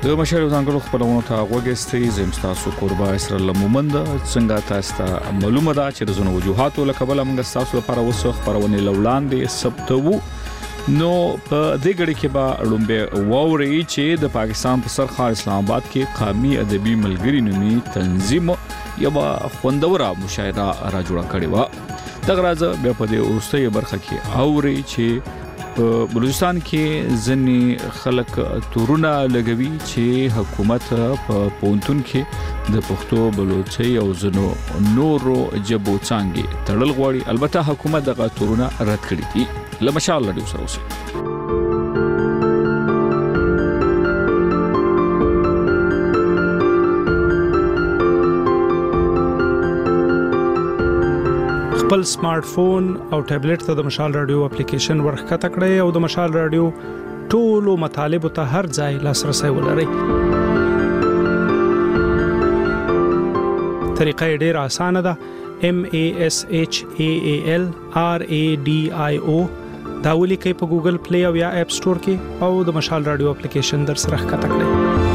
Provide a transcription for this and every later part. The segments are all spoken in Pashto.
د مشاعر ځانګړو خبرونو ته وګورئ. زم تاسو قربا اسرائیل مومند څنګه تاسو ته معلومه ده چې د زونو وجوهاتو لکبل موږ تاسو لپاره وسو خبرونه لولاندې سبتو نو په دې غړي کې به لومبه ووري چې د پاکستان په سرخار اسلام آباد کې قومي ادبي ملګری نومي تنظیم یو خوندوره مشاعره را جوړه کړې و. دغه راځه بیا په دې ورستۍ برخه کې اوري چې په بلوچستان کې ځنې خلک تورونه لګوي چې حکومت په پونتون کې د پښتو بلوچي او زنو نورو جبو څنګه تړل غواړي. البته حکومت دغه تورونه رد کړی دي. لمشال لري سره اوسه خپل سمارټ فون او ټابلیټ ته د مشال رادیو اپلیکیشن ورخته کړئ او د مشال رادیو ټولو مطالب ته هر ځای لاسرسي ولرئ. طریقه ډیره اسانه ده. MASHAAL RADIO دا ولیکئ په ګوګل پلی او یا اپ سٹور کې او د مشال رادیو اپلیکیشن در سره ښکته کړئ.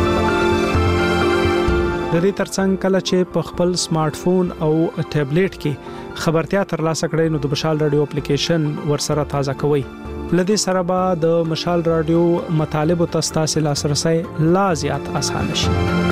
د دې ترڅنګ کله چې په خپل سمارټ فون او ټابلیټ کې خبرتیا ترلاسه کړئ نو د مشال رادیو اپلیکیشن ورسره تازه کوئ. لدې سره به د مشال رادیو مطالب او تاسو لاسرسي لا زیات اسانه شي.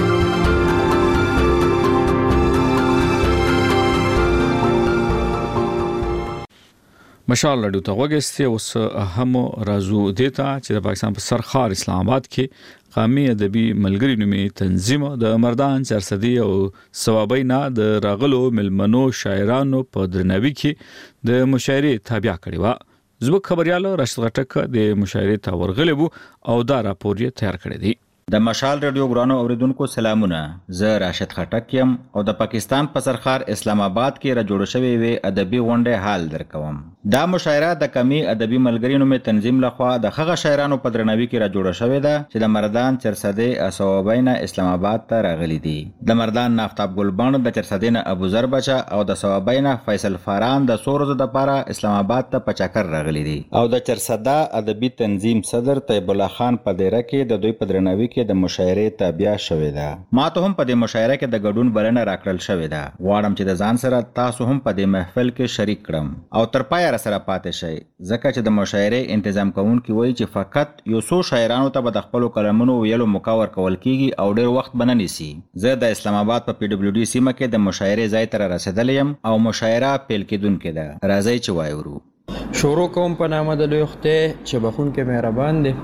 مشال رادیو ته وګورئ. اوس هم رازو دیتا چې د پاکستان په سرخار اسلام آباد کې قومي ادبي ملګری نومي تنظیم د مردان چرسدي او ثوابینا د راغلو ملمنو شاعرانو په درناوي کې د مشاعرې تابع کړی و. زبک خبريال راشد غټک د مشاعرې ته ورغلی وو او دا راپور یې تیار کړی دی. د مشال رادیو ګرانو اوریدونکو سلامونه. زه راشد خټک یم او د پاکستان په سرخار اسلام آباد کې را جوړ شوی وی ادبي غونډه حال درکوم. دا مشاعره د کمی ادبي ملګری نومي تنظیم لخوا د هغه شاعرانو په درناوي کې را جوړ شوې ده چې د مردان چرسدي اسوابینا اسلام آباد ته راغلي دي. د مردان نافتاب ګلبان د چرسدین ابو ذر بچا او د سوابینا فیصل فاران د سورز د پاره اسلام آباد ته پچاکر راغلي دي. او د چرسدا ادبي تنظیم صدر طیب الله خان په دیره کې د دوی په درناوي کې د مشاعرې تابع شوې ده. ما ته هم په دې مشاعره کې د ګډون بلنه راکړل شوې ده. غواړم چې د ځان سره تاسو هم په دې محفل کې شریک کړم او تر پایه سره پاتې شئ ځکه چې د مشاعرې تنظیم کوونکي وایي چې فقط یو څو شاعرانو ته به د خپل کلمونو ویلو موقع ورکول کیږي او ډېر وخت بنه نیسي. زه د اسلام آباد په PWD سیمه کې د مشاعرې ځای ته رسیدلی یم او مشاعره پیل کېدونکې ده. راځئ چې وایو. شروع کوم په نامه د لوی خدای چې بخونکې مهربان دی.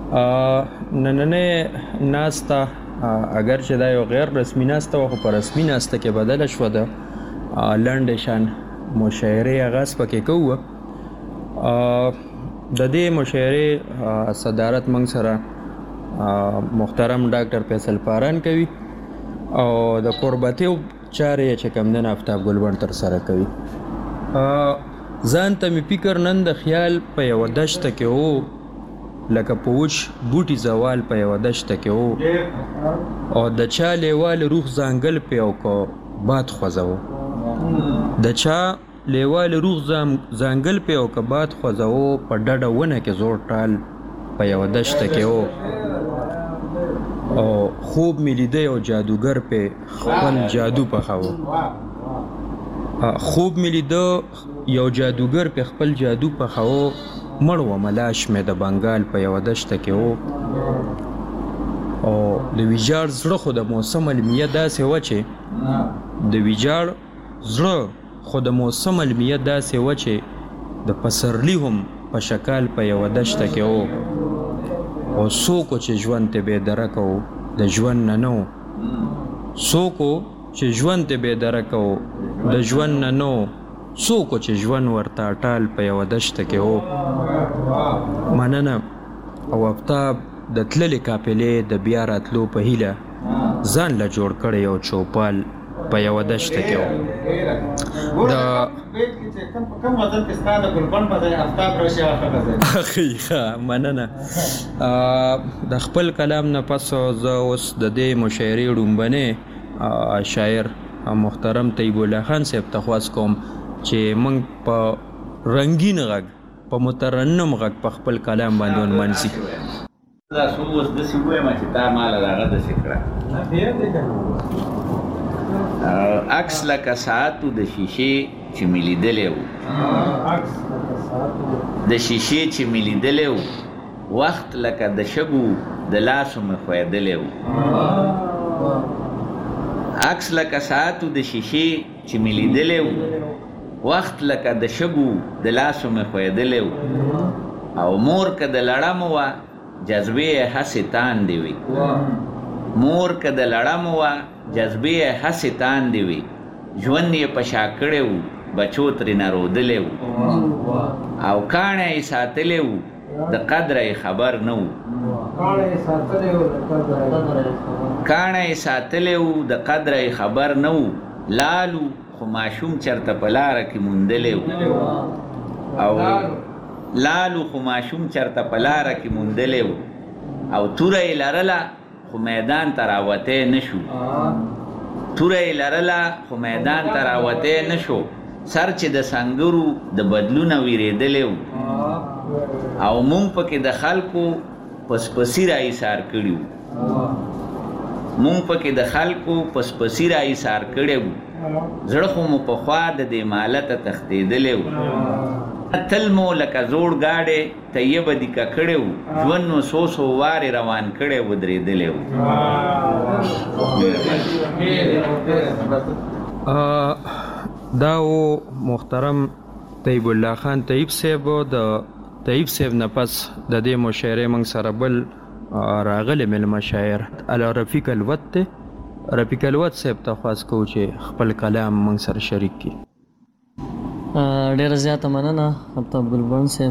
نننه ناستا اگر چې دا یو غیر رسمي ناستا و خو په رسمي ناستا کې بدله شوه ده. لنډ شان مشاعرې آغاز پکې کوو. د دې مشاعرې صدارت موږ سره محترم ډاکټر فیصل فاران کوي او د قربتي چارې چې کوم دنه آفتاب ګلبن تر سره کوي. ځان ته مې فکر نن د خیال په یوه دشته کې و لکه پوچ بوټي زوال په یوه دشته کې و او د چا لیوال روح زانګل په یو کو باد خوځو. د چا لیوال روح زانګل په یو کو باد خوځو په ډډه ونه کې زور ټال په یوه دشته کې و او خوب مې لیده یو جادوګر په خپل جادو پخاو. خوب مې لیده یو جادوګر په خپل جادو پخاو. مړ و ملاش مې د بنګال په یوه دشته کې و او د ویجاړ زړه خو د موسم المیه داسې و چې د ویجاړ زړه خو د موسم المیه داسې و چې د پسرلی هم په شکال په یوه دشته کې و او څوک چې ژوند ته بېدرکه و د ژوند نه نه و. څوک چې ژوند ته بېدرکه و د ژوند نه نه و. څوک چې ژوند ورته ټال په یوه دشته کې و. مننه او آفتاب د تللې قافلې د بیا راتلو په هیله ځان له جوړ کړی یو چوپال په یوه دشته کې و. کم وطن کې ستا د ګلبن په ځای آفتاب راشي ښه مننه. د خپل کلام نه پس زه اوس د دې مشاعرې ړومبنی شاعر محترم طیب الله خان صاحب ته خواست کوم چې موږ په رنګین غږ په مترنم غږ په خپل کلام باندې ونمانځي. دا څو اوس داسې ووایم چې تا ماله د هغه داسې کړه عکس لکه ساعتو د شیشې چې مې لیدلی و د شیشې چې مې لیدلی و وخت لکه د شګو د لاسو مې ښویېدلی و عکس لکه ساعتو د شیشې چې مې لیدلی و وخت لکه د شګو د لاسو مې ښویېدلی و او مور که د لړمو وه جذبې یې هسې تاندې وي مور که د لړمو وه جذبې یې هسې تاندې وي ژوند یې په شا کړی و بچو ترېنه رودلی و او کاڼی یې ساتلی و د قدره یې خبر نه و کاڼی یې ساتلی و د قدره یې خبر نه و لالو خو ماشوم چرته په لاره کې موندلی و او لالو خو ماشوم چرته په لاره کې موندلی و او توره یې لرله خو میدان ته راوتی نه شو توره یې لرله خو میدان ته راوتی نه شو سر چې د سنګرو د بدلونه ویرېدلی و او مونږ پکې د خلکو پسپسي را ایثار کړي وو مونږ پکې د خلکو پسپسي را ایثار کړی وو زړه خو مو پخوا د دې مالته تښتېدلی و تل مو لکه زوړ ګاډی طیبه دیکه کړی و ژوند مو څو وارې روان کړی ودرېدلی و دا و محترم طیب الله خان طیب صاحب د طیب صاحب نه پس د دې مشاعرې موږ سره بل راغلی میلمه شاعر رفیق الوت دی رفیق الوت صاحب ته خواست کوو چې خپل کلام موږ سره شریک کړي ډېره زیاته مننه حتی بلبن صاحب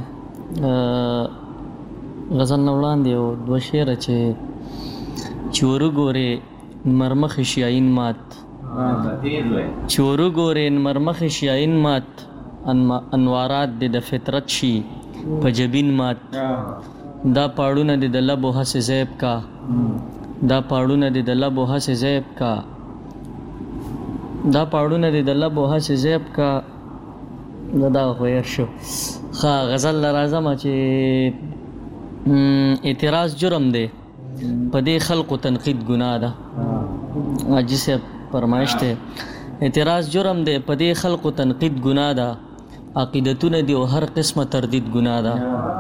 غزل نه وړاندې یو دوه شعره چې ورګورې مرمخې شي عین مات چې ورګورې مرمخې شي عین مات انوارات دې د فطرت شي په جبین مات دا پاړونه دې د لبو هسې زیب کا دا پاړونه دې د لبو هسې زیب کا دا پاړونه دې د لبو هسې زیب کا دا خو هېر شو ښه غزل له راځمه چې اعتراض جرم دی په دې خلقو تنقید ګناه ده حاجي صاحب فرمایش دی اعتراض جرم دی په دې خلقو تنقید ګناه ده عقیدتونه دي او هر قسمه تردید ګناه ده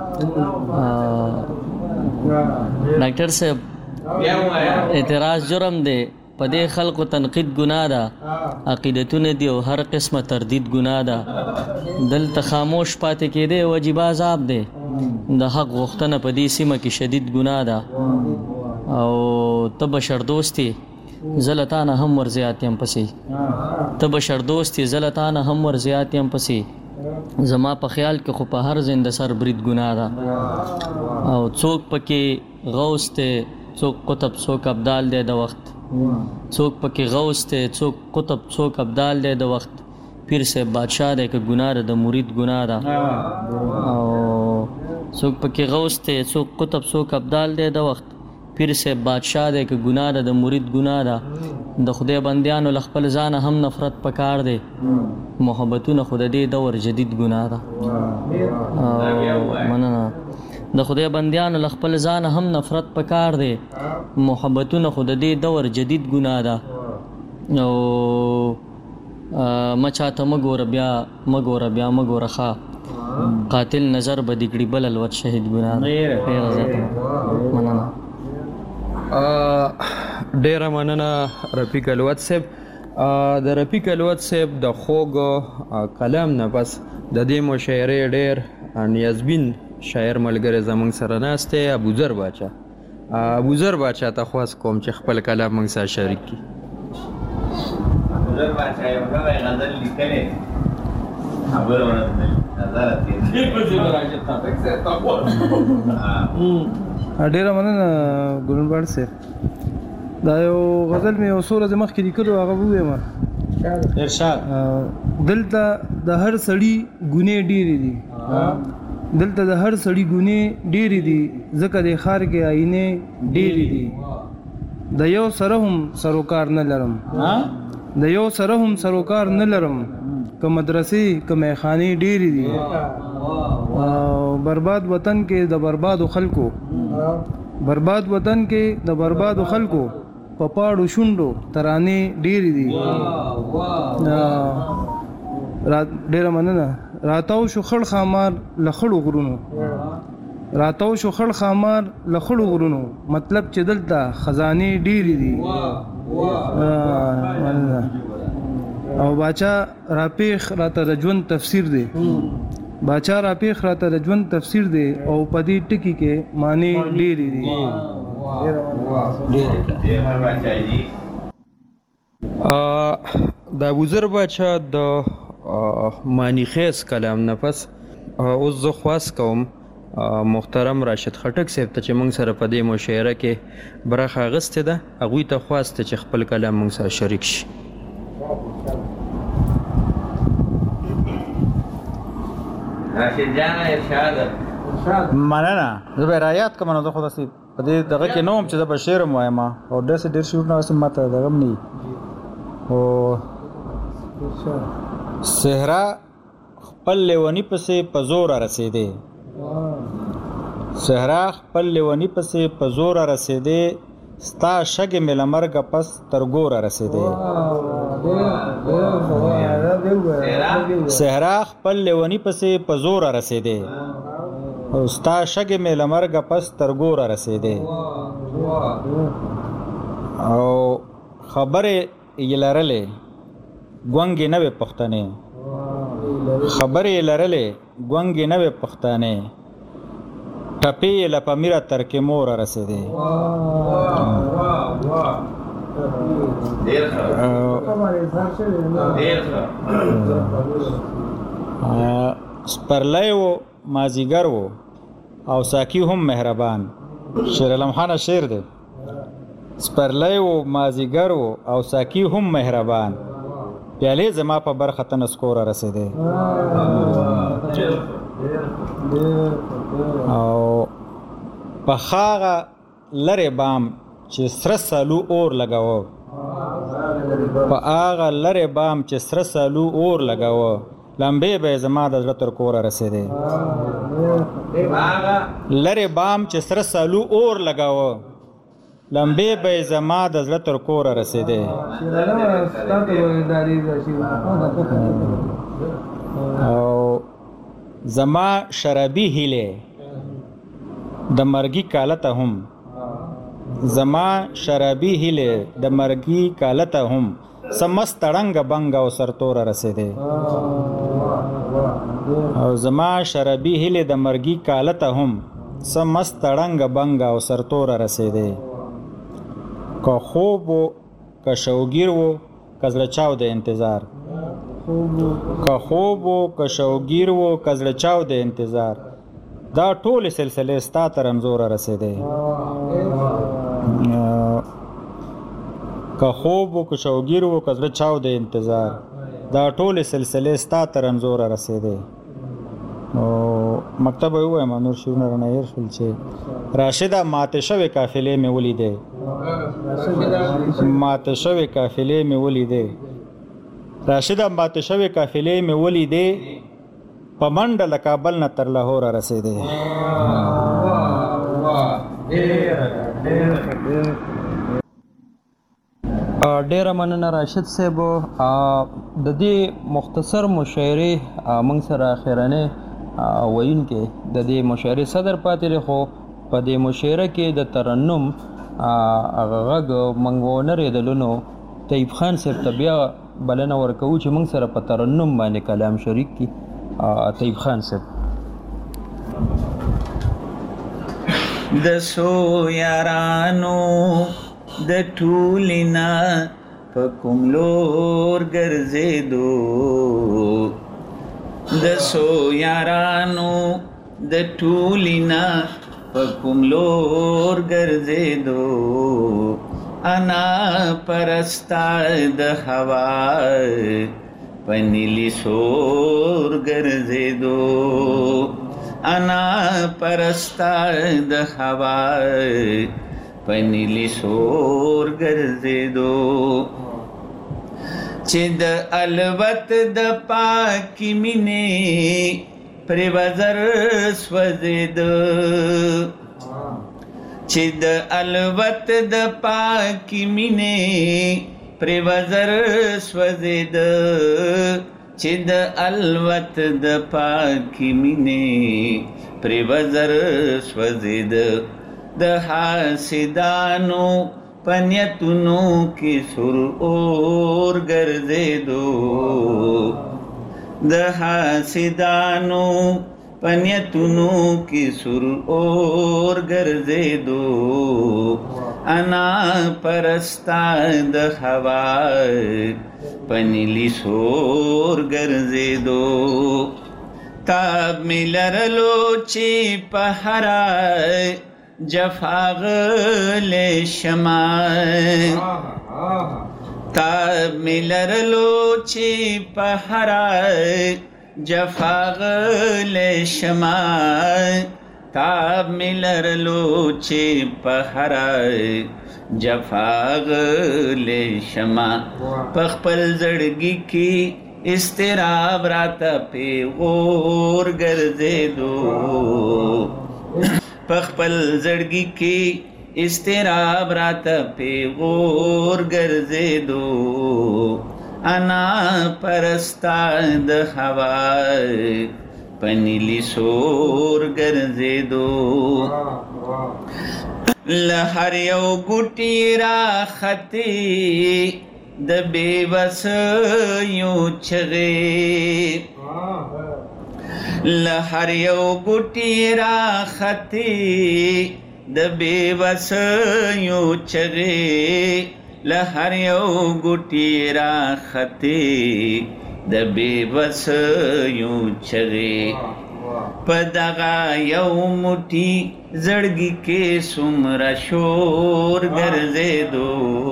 ډاکټر صاحب اعتراض جرم دی په دې خلقو تنقید ګناه ده عقیدتونه دي او هر قسمه تردید ګناه ده دلته خاموش پاتې کېدی واجب عذاب دی د حق غوښتنه په دې سیمه کې شدید ګناه ده او ته بشر دوستي زه له تا نه هم ورزیات یم پسې ته بشر دوستي زه له تا نه هم ورزیات یم پسې زما په خیال کې خو په هر زنده سر برید ګناه ده او څوک پکې غوث دی څوک قطب څوک ابدال دی د وخت څوک پکې غوث دی څوک قطب څوک ابدال دی د وخت پیر صاحب بادشاہ دی که ګناه ده د مرید ګناه ده او څوک پکې غوث دی څوک قطب څوک ابدال دی د وخت پیر صاحب بادشاہ دی که ګناه ده د مرید ګناه ده د خدای بندیانو له خپل ځانه هم نفرت پکار دی محبتونه خو د دې دور جدید ګناه ده مننه د خدای بندیانو له خپل ځانه هم نفرت پکار دی محبتونه خو د دې دور جدید ګناه ده او ما چاته مګوره بیا مګوره ښه قاتل نظر به دې کړي بل الوت شهید ګناه ده ډېره زیاته مننه ډیره مننه رفیق الوت صاحب د رفیق الوت صاحب د خوږ کلام نه بس د دې مشاعرې ډیر نیازبین شاعر ملګری زموږ سره ناست دی ابوذر باچا ته خواست کوم چې خپل کلام موږ سره شریک کړي ابوذر باچا یو نوی غزل لیکلی خبره ونه نظر ډیره مننه ګلنباړ صاحب دا یو غزل مې یو څو ورځې مخکې لیکلو هغه ووایم ارشاد دلته د هر سړي ګنې ډېرې دي دلته د هر سړي ګنې ډېرې دي ځکه د ښار کې آینې ډېرې دي د یو سره هم سروکار نه لرم که مدرسې که میخانې ډېرې دي برباد وطن کې د بربادو خلکو برباد وطن کې د برباد خلکو په پاړو شونډو ترانې ډېرې دي. ډېره مننه. راتاو شو خړ خامار له خړو غرونو، راتاو شو خړ خامار له خړو غرونو، مطلب چې دلته خزانې ډېرې دي. او باچا راپیخ راته د ژوند تفسیر دی، باچا راپیخ راته د ژوند تفسیر دی، او په دې ټکي کې معنی ډېرې دي. د ابوذر باچا د معنی خیز کلام نه پس اوس زه خواست کوم محترم راشد خټک صاحب ته چې موږ سره په دې مشاعره کې برخه اخیستې ده، هغوی ته خواست چې خپل کلام موږ سره شریک شي. راشد جان ارشاد مننه. زه به رایات کوم نو خو داسې په دې دغه کې نوم چې د بشیر وایم او داسې ډېر شو نو سم ماته دغه نه او صحرا خپل لیونی پسې په زور رسیدې، صحرا خپل لیونی پسې په زور رسیدې، ستا شګې مې له مرګه پس تر ګوره رسیدې. صحرا خپل لیونی پسې په زور رسیدې، او ستا شګې مې له مرګه پس تر ګوره رسیدې. او خبرې یې لرلې ګونګې نه وې پښتنې، خبرې یې لرلې ګونګې نه وې پښتنې، ټپې یې له پمیره تر کې موره رسېدې. سپرلی و مازیګر و او ساقي هم مهربان. شیر علم خان شعر دی. سپرلی و مازیګر و او ساقي هم مهربان، پیالې زما په برخه ته نسکوره رسېدې. او په هغه لرې بام چې سره سالو اور لګاوه، په هغه لرې بام چې سره سالو اور لګاوه، لمبې به یې زما د زړه تر کوره رسېدې. لرې بام چې سره سالو اور لګاوه، لمبې به یې زما د زړه تر کوره رسېدې. او زما شرابي هیلې د مرګي کاله ته هم، زما شرابي هیلې د مرګي کاله ته هم، سمست ړنګ بنګ او سرتوره رسېدې. او زما شرابي هیلې د مرګي کاله ته هم، سمست ړنګ بنګ او سرتوره رسېدې. که خوب و که شوګیر و که زړه چاو د انتظار، که خوب و که شوګیر و که زړه چاو د انتظار، دا ټولې سلسلې ستا تر رمزوره رسېدې. که خوب و که شوګیر و که زړه چاو د انتظار، دا ټولې سلسلې ستا تر رمزوره رسېدې. او مکتب یې ووایم نور شعرونه رانه هېر شول چې راشده ماتې شوې قافلې مې ولیدې، ماتې شوې قافلې مې ولیدې، راشده ماتې شوې قافلې مې ولیدې، په منډه له کابل نه تر لاهوره رسېدې. ډیره مننه راشد صاحب. د دې مختصر مشاعرې موږ سره اخرنۍ ویونکی د دې مشاعرې صدر پاتې دی، خو په دې مشاعره کې د ترنم هغه غږ موږ ونه ریدلو، نو طیب خان صاحب ته بیا بلنه ورکوو چې موږ سره په ترنم باندې کلام شریک کړي. طیب خان صاحب. د سو یارانو د ټولینا په کوم لور ګرځېدو، د سو یارانو د ټولینا په کوم لور ګرځېدو، انا پرستا د هوا په نیلی سور ګرځېدو، انا پرستا د هوا په نیلی سور ګرځېدو، چې د الوت د پاکي مینې پرې وزر سوځېده، چې د الوت د پاکی مینې پر وزر سوځید چې د الوت د پاکی مینې پر وزر سوځید د حاسدانو پنیتونو کې سر اور ګرځېدو د حاسدانو پنیتونو کې سر اور ګرځېدو انا پرستا د هوا پنیلی سور ګرځېدو تاب می لرلو چې په هره جفاغلی شما تاب می لرلو چې په هره جفاغلی شما تاب می لرلو چې په هره جفاغلی شما په خپل زړګي کې استراب راته پیغور ګرځېدو په خپل زړګي کې استراب راته پیغور ګرځېدو انا پرستا د هوا پنیلی سور ګرځېدو له هر یو ګوټي راختې د بېوسیو چغې له هر یو ګوټي راختې د بېوسیو چغې له هر یو ګوټي راختې د بېوسیو چغې په دغه یو موټي زړګي کې څومره شور ګرځېدو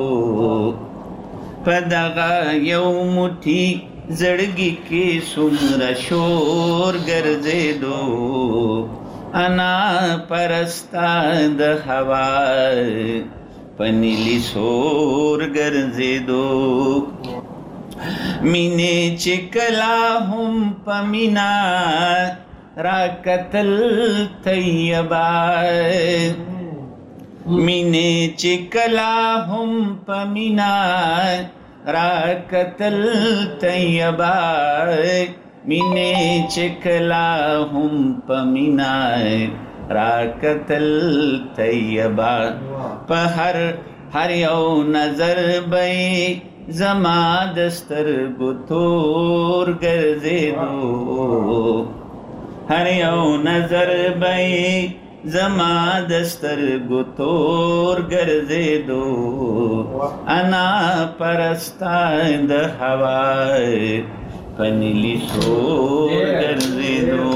په دغه یو موټي زړګي کې څومره شور ګرځېدو انا پرستا د هوا پنیلی سور ګرځېدو مینې چې کله هم په مینا راکتل طیبه مینې چې کله هم په مینا راکتل طیبه مینې چې کله هم په مینا راکتل طیبه په هر یو نظر به زما د سترګو تور ګرځېدو هر یو نظر به زما د سترګو تور ګرځېدو انا پرستا د هوا پنیلی سور ګرځېدو.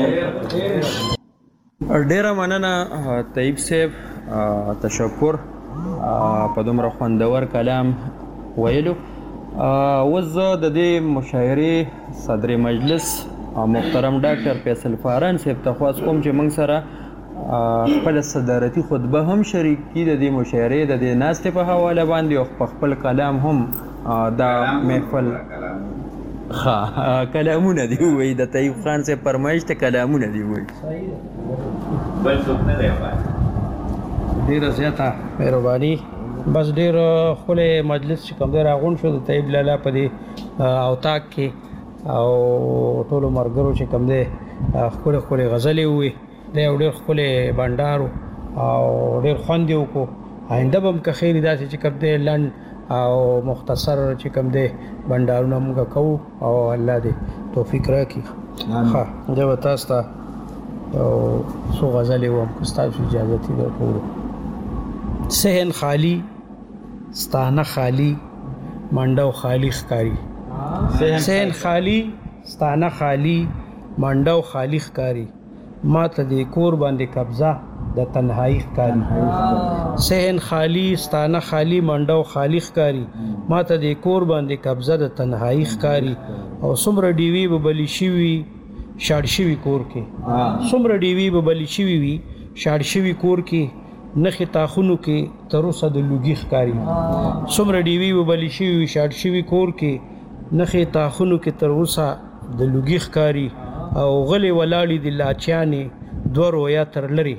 ډیره مننه طیب صاحب، تشکر په دومره خوندور کلام ویلو. اوس زه د دې مشاعرې صدر مجلس محترم ډاکټر فیصل فاران صاحب ته خواست کوم چې موږ سره خپل صدارتي خطبه هم شریک کړي د دې مشاعرې د دې ناستې په حواله باندې او په خپل کلام هم دا محفل کلامونه دی وایي. د طیب خان صاحب فرمایش ته کلامونه دی وایي. بل څوک نه دی ډیره زیاته مهرباني. بس ډیر ښکلی مجلس چې کوم دی راغونډ شو د طیب لالا په دې اوتاق کې او ټولو ملګرو چې کوم دی ښکلې ښکلې غزلې ووې. دی یو ډېر ښکلی بنډار او ډېر خوند یې وکړو. آینده به هم که خیر داسې چې کوم دی لنډ او مختصر چې کوم دی بنډارونه موږ کوو او الله دې توفیق راکړي. ښه زه به تاسو ته څو غزلې ووایم که ستاسو اجازتي درکوو. صحن خالی ستانه خالی منډه او خالی ښکاري. صحن خالی ستانه خالی منډه او خالی ښکاري. ما ته دې کور باندې قبضه د تنهایی ښکاري. صحن خالی ستانه خالی منډه او خالی ښکاري. ما ته دې کور باندې قبضه د تنهایی ښکاري. او څومره ډیوې به بلې شوي شاړ شوي کور کې، څومره ډیوې به بلې شوي وي شاړ شوي کور کې، نښې تاخونو کې تر اوسه د لوګي ښکاري. څومره ډیوې به بلې شوي وي شاړ شوي کور کې، نښې تاخونو کې تر اوسه د لوګي ښکاري. او غلې ولاړې د لاچیانې دوه رویا تر لرې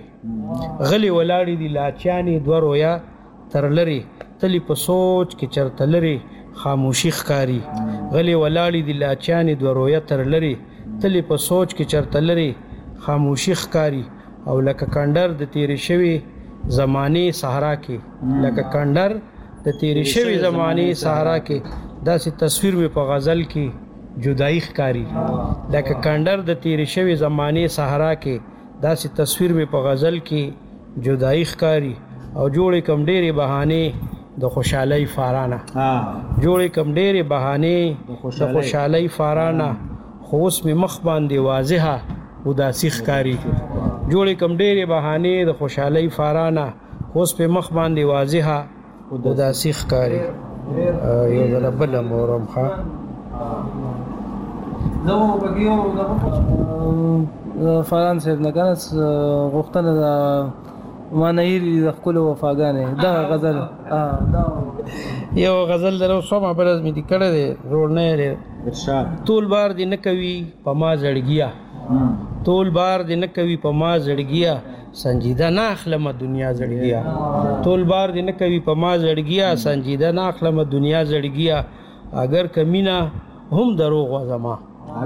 غلی ولاړې دي لاچیانې دوه رویا تر لرې تلی په سوچ کې چرته لرې خاموشي ښکاري غلی ولاړې دي لاچیانې دوه رویا تر لرې تلی په سوچ کې چرته لرې خاموشي ښکاري او لکه کندر د تیرې شوي زمانې صحرا کې لکه کندر د تیرې شوي زمانې صحرا کې داسې تصویر مې په غزل کې جدائی ښکاري لکه کندر د تیرې شوي زمانې صحرا کې داسې تصویر مې په غزل کې جدائی ښکاري او جوړې کم ډېرې بهانې د خوشحالۍ فارانه جوړې کم ډېرې بهانې د خوشحالۍ فارانه خو اوس مې مخ باندې واضحه اداسي ښکاري جوړې کم ډېرې بهانې د خوشحالۍ فارانه خو اوس مې مخ باندې واضحه اداسي ښکاري یو ځله بله مورم ښه فاران صاحب نه کنه غوښتنه د مانهیری د خپل وفاګانې دا غزل یو غزل درو سوما برز می دی کړه دی روړ نه لري ارشاد طول بار دی نه کوي په ما زړګیا طول بار دی نه کوي په ما زړګیا سنجیده نه اخلم دنیا زړګیا طول بار دی نه کوي په ما زړګیا سنجیده نه اخلم دنیا زړګیا اگر کمینا هم دروغ و زما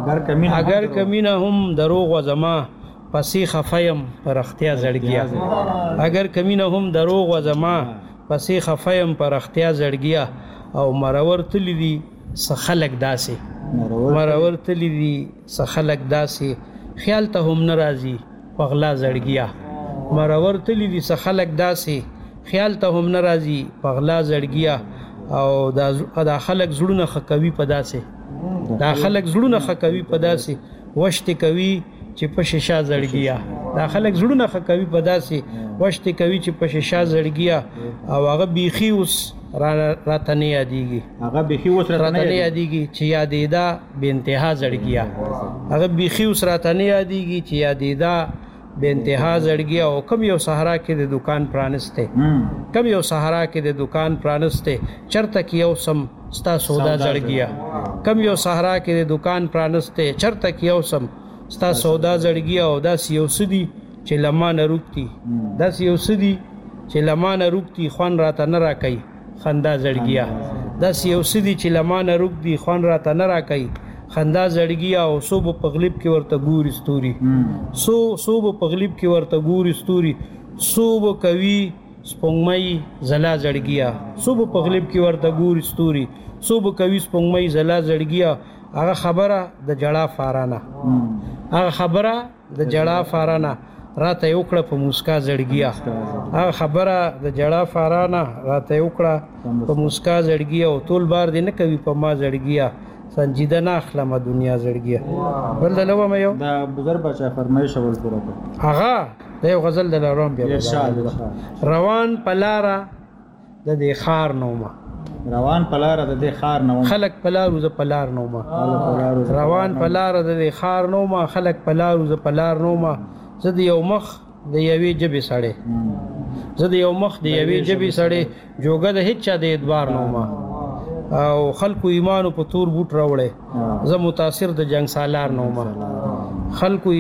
اگر کمینا هم دروغ و زما پسې خفیم پر اختیا زړګیا اگر کمینا هم دروغ و زما پسې خفیم پر اختیا زړګیا او مرور تلی دی سخلق داسې مرور تلی دی سخلق داسې خیال ته هم ناراضي پغلا زړګیا مرور تلی دی سخلق داسې خیال ته هم ناراضي پغلا زړګیا او دا خلق زړونه خکوي پداسې دا خلق زړونه خکوي پداسې وشت کوي چې په شیشه زړګیا دا خلک زړونه خکوي په داسې وشت کوي چې په شیشه زړګیا او هغه بیخي اوس راته نه یادېږي هغه بیخي اوس راته نه یادېږي چې یادېدا بې انتها زړګیا هغه بیخي اوس راته نه یادېږي چې یادېدا بې انتها زړګیا او کم یو صحرا کې د دکان پرانسته کم یو صحرا کې د دکان پرانسته چرته کې یو سم ستا سودا زړګیا کم یو صحرا کې د دکان پرانسته چرته کې یو سم ستا سودا زړګیا او داسې یو څه دي چې لمانه روکتي داسې یو څه دي چې لمانه روکتي خوان راته نه راکوي خندا زړګیا داسې یو څه دي چې لمانه روکتي خوان راته نه راکوي خندا زړګیا او صوب په غلیب کې ورته ګوري ستوري صوب په غلیب کې ورته ګوري ستوري صوب کوي سپوږمۍ زلا زړګیا صوب په غلیب کې ورته ګوري ستوري صوب کوي سپوږمۍ زلا زړګیا هغه خبره د جړه فارانه هغه خبره د جړه فارانه راته یو کړه په مسکا زړګیا هغه خبره د جړه فارانه راته یو کړه په مسکا زړګیا او طول بار دی نه کوي په ما زړګیا سنجیده نه اخلم دنیا زړګیا بل د لوم یو دا بزرګ بچا فرمایش ول پوره هغه د یو غزل د لارم بیا روان پلارا د دې خار نومه روان پلار د دې خار نوم خلق پلارو ز پلار نوم روان پلار د دې خار نوم خلق پلارو ز پلار نوم زه د یو مخ د یوې جبې سړې زه د یو مخ د یوې جبې سړې جوګه د هیڅ چا د ادوار نوم او خلکو ایمانو په تور بوټ راوړې زه متاثر د جنگ سالار نوم خلکو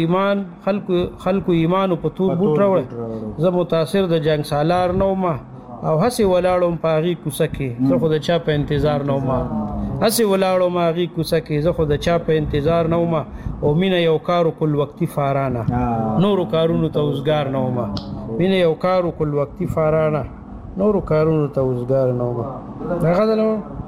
ایمانو په تور بوټ راوړې زه متاثر د جنگ سالار نوم او هسې ولاړم په هغې کوڅه کې زه خو د چا په انتظار نه وم هسې ولاړم هغې کوڅه کې زه خو د چا په انتظار نه وم او مینه یو کارو کل وقتي فارانه نورو کارونو ته اوزګار نه وم مینه یو کارو کل وقتي فارانه نورو کارونو ته اوزګار نه وم هغه د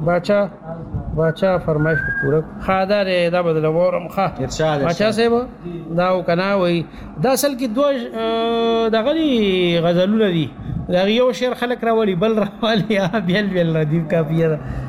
باچا فرمایش په پوره خادر دا بدل ورم ښه باچا صاحب دا وکنه وای دا اصل کې دوه دغه غزلونه دي دا یو شعر خلک راولي بل راولي بیل ردیف کافیه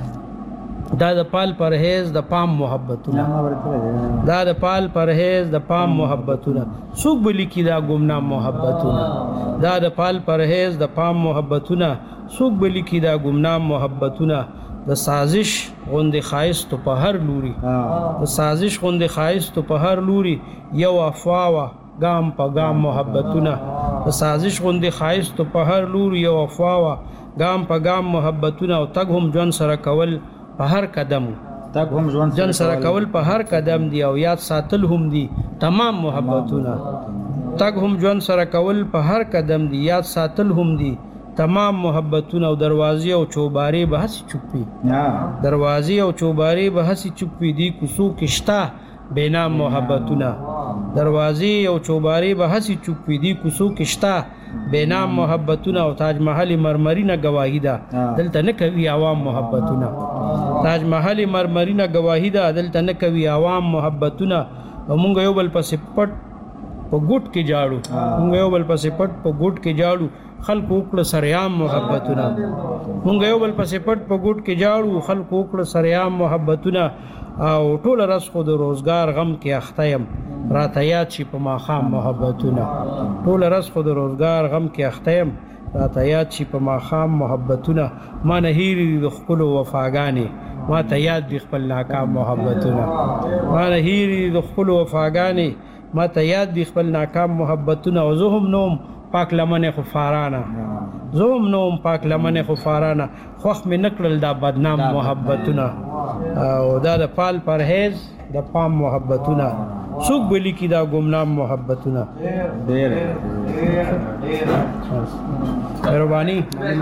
دا د پال پرهیز د پام محبتونه دا د پال پرهیز د پام محبتونه څوک به لیکي دا ګمنام محبتونه دا د پال پرهیز د پام محبتونه څوک به لیکي دا ګمنام محبتونه د سازش غوندې خایست په هر لوري د سازش غوندې خایست په هر لوري یو افواوه ګام په ګام محبتونه د سازش غوندې خایست په هر لوري یو افواوه ګام په ګام محبتونه او تګ هم ژوند سره کول په هر قدم تک هم ژوند سره کول په هر قدم دی او یاد ساتل هم دی تمام محبتونه تګ هم ژوند سره کول په هر قدم دی، یاد ساتل هم دی تمام محبتونه او دروازې او چوبارې به هسې چوپ وي، دروازې او چوبارې به هسې چوپ وي، دی کوڅو کې شته بېنام محبتونه، دروازې او چوبارې به هسې چوپ وي، دی کوڅو کې شته بېنام محبتونه، او تاج محل مرمرینه گواهی ده دلته نه کوي عوام محبتونه، تاج محل مرمرینه گواهی ده دلته نه کوي عوام محبتونه، او مونږ یو بل پسې پټ په ګوټ کې جاړو، مونږ یو بل پسې پټ په ګوټ کې جاړو، خلکو وکړه سریام محبتونه، مونږ یو بل پسې پټ په ګوټ کې جاړو، خلکو وکړه سریام محبتونه، او ټوله ورځ خو د روزګار غم کې اخته یم راته یاد شي په ماښام محبتونه، ټوله ورځ خو د روزګار غم کې اخته یم راته یاد شي په ماښام محبتونه، ما نه هیرې دي د ښکلو وفاګانې ما ته یاد دي خپل ناکام محبتونه، ما نه هیرې دي د ښکلو وفاګانې ما ته یاد دي خپل ناکام محبتونه، او زه هم نوم پاک لمنې خفارانه، زه هم نوم پاک لمنې خفارانه، خوښ مې نه کړل دا بدنام محبتونه، او دا د پال پرهیز د پام محبتونه، څوک به لیکي دا ګمنام محبتونه. مهرباني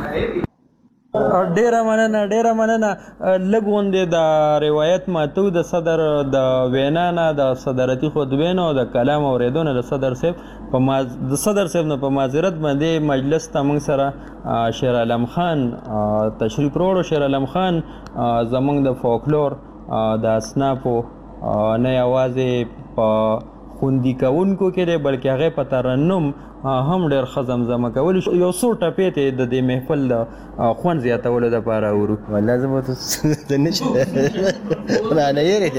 ډیره مننه. لږ غوندې د روایت ماتو د صدر د وینا نه د صدرتي خطبې نه او د کلام اورېدو نه د صدر صاحب نه په معذرت باندې مجلس ته موږ سره شیر عالم خان تشریف راوړو. شیر عالم خان زموږ د فولکلور د اصنافو نه یوازې په خوندي کوونکو کې دی بلکې هغې په ترنم هم ډېر ښه زمزمه کولی. یو څو ټپې ته د دې محفل د خوند زیاتولو دپاره اورو. والله زه به ته نشم رانه یېرې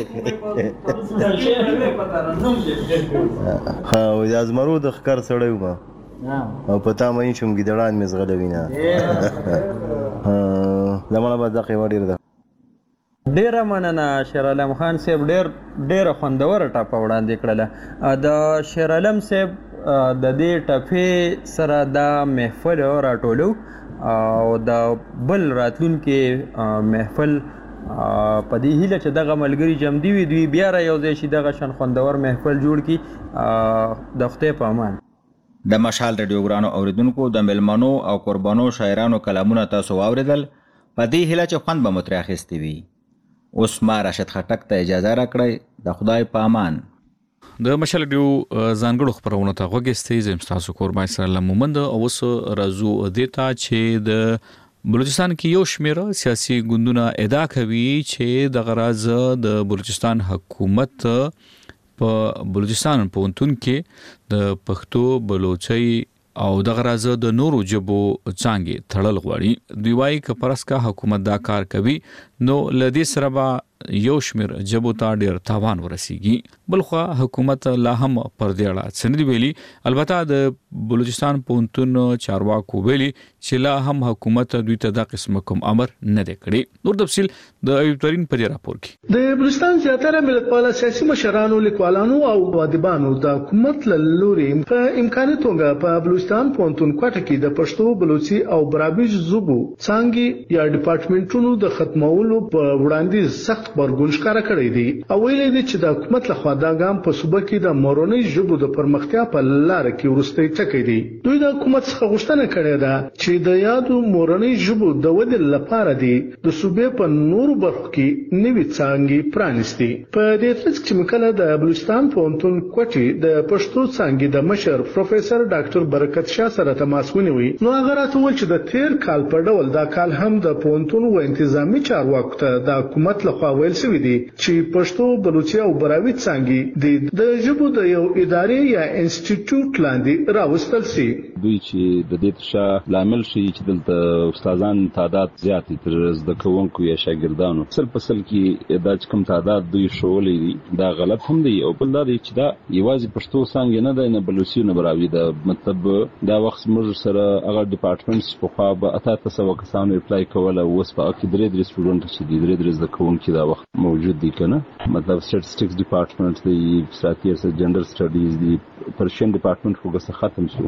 او د ازمرو د ښکر سړی وم او په تا مین شوم ګیدړان مې زغلوي نه زمانه به دقې وه ډېر ده. ډیره مننه شیر عالم خان صاحب، ډیره خوندوره ټپه وړاندې کړله. د شیر عالم صاحب د دې ټپې سره دا محفل راټولو او د بل راتلونکي محفل په دې هیله چې دغه ملګري جمدي وي دوی بیا را یو ځای شي دغه شان خوندور محفل جوړ کړي. د خدای په امان. د مشال رادیو ګرانو اوریدونکو د مېلمنو او قربانو شاعرانو کلامونه تاسو واورېدل. په دې هیله چې خوند به مو ترې اخیستی وي. اوس ما راشد خټک ته اجازه راکړئ. د خدای په امان. د مشال رادیو ځانګړو خپرونو ته غوږ ایستئ. زه یم ستاسو کوربای اسرائیل مومند. اوس راځو دې ته چې د بلوچستان کې یو شمېر سیاسي ګوندونه ادعا کوي چې دغه راز د بلوچستان حکومت په بلوچستان پوهنتون کې د پښتو بلوچۍ او دغه راز د نورو ژبو څانګې تړل غواړي. دوی وایي که پرسکه حکومت دا کار کوي نو له دې سره به یو شمېر ژبو ته ډېر تاوان ورسیږي. بلخوا حکومت لا هم پر دې اړه څه نه دي ویلي. البته د بلوچستان پوهنتون چارواکو ویلي چې لا هم حکومت دوی ته دا قسمه کوم امر نه دی کړی. نور تفصیل د ایوب ترین په دې راپور کې. د بلوچستان زیاتره ملتپاله سیاسي مشرانو، لیکوالانو او ادیبانو د حکومت له لوري په امکاني توګه په بلوچستان پوهنتون کوټه کې د پښتو، بلوچي او برابیج ژبو څانګې یا ډپارټمنټونو د ختمولو په وړاندیز سخت غبرګون ښکاره کړی دی او ویلي دی چې د حکومت لخوا دا ګام په صوبه کې د مورنۍ ژبو د پرمختیا په لاره کې وروستی ټکی دی. دوی د حکومت څخه غوښتنه کړې ده چې د یادو مورنۍ ژبو د ودې لپاره دی د صوبې په نورو برخو کې نوې څانګې پرانیستي. په دې ترڅ کې کله د بلوچستان پوهنتون کوټې د پښتو څانګې د مشر پروفیسور ډاکټر برکت شاه سره تماس ونیوي نو هغه راته وویل چې د تیر کال په ډول دا کال هم د پوهنتون و انتظامی چارواکو ته د حکومت لخوا ویل شوی دی چې پښتو، بلوچي او براوي څانګې د ژبو د یو ادارې یا انسټیټیوټ لاندې راوستل شي. دوی چې د دې ترشا لامل شي چې دلته استادان تعداد زیات تر زده کوونکو یا شاګردانو سل په سل کې دا کوم تعداد دوی شولې دي دا غلط هم دی. او بل دا دی چې دا یوازې پښتو څانګې نه ده نه بلوچي نه براوي ده. مطلب دا وخت موږ سره هغه ډپارټمنټس په خوا به 88 کسانو اپلای کوله او اوس په کې درې سټوډنټ چې دي درې زده کوونکي دا وخت موجود دي کنه. مطلب سټاتستیکس ډپارټمنټ دی، سټاتستیکس جنډر سټډیز دی، پرشین ډپارټمنټ وګسه ختم شو.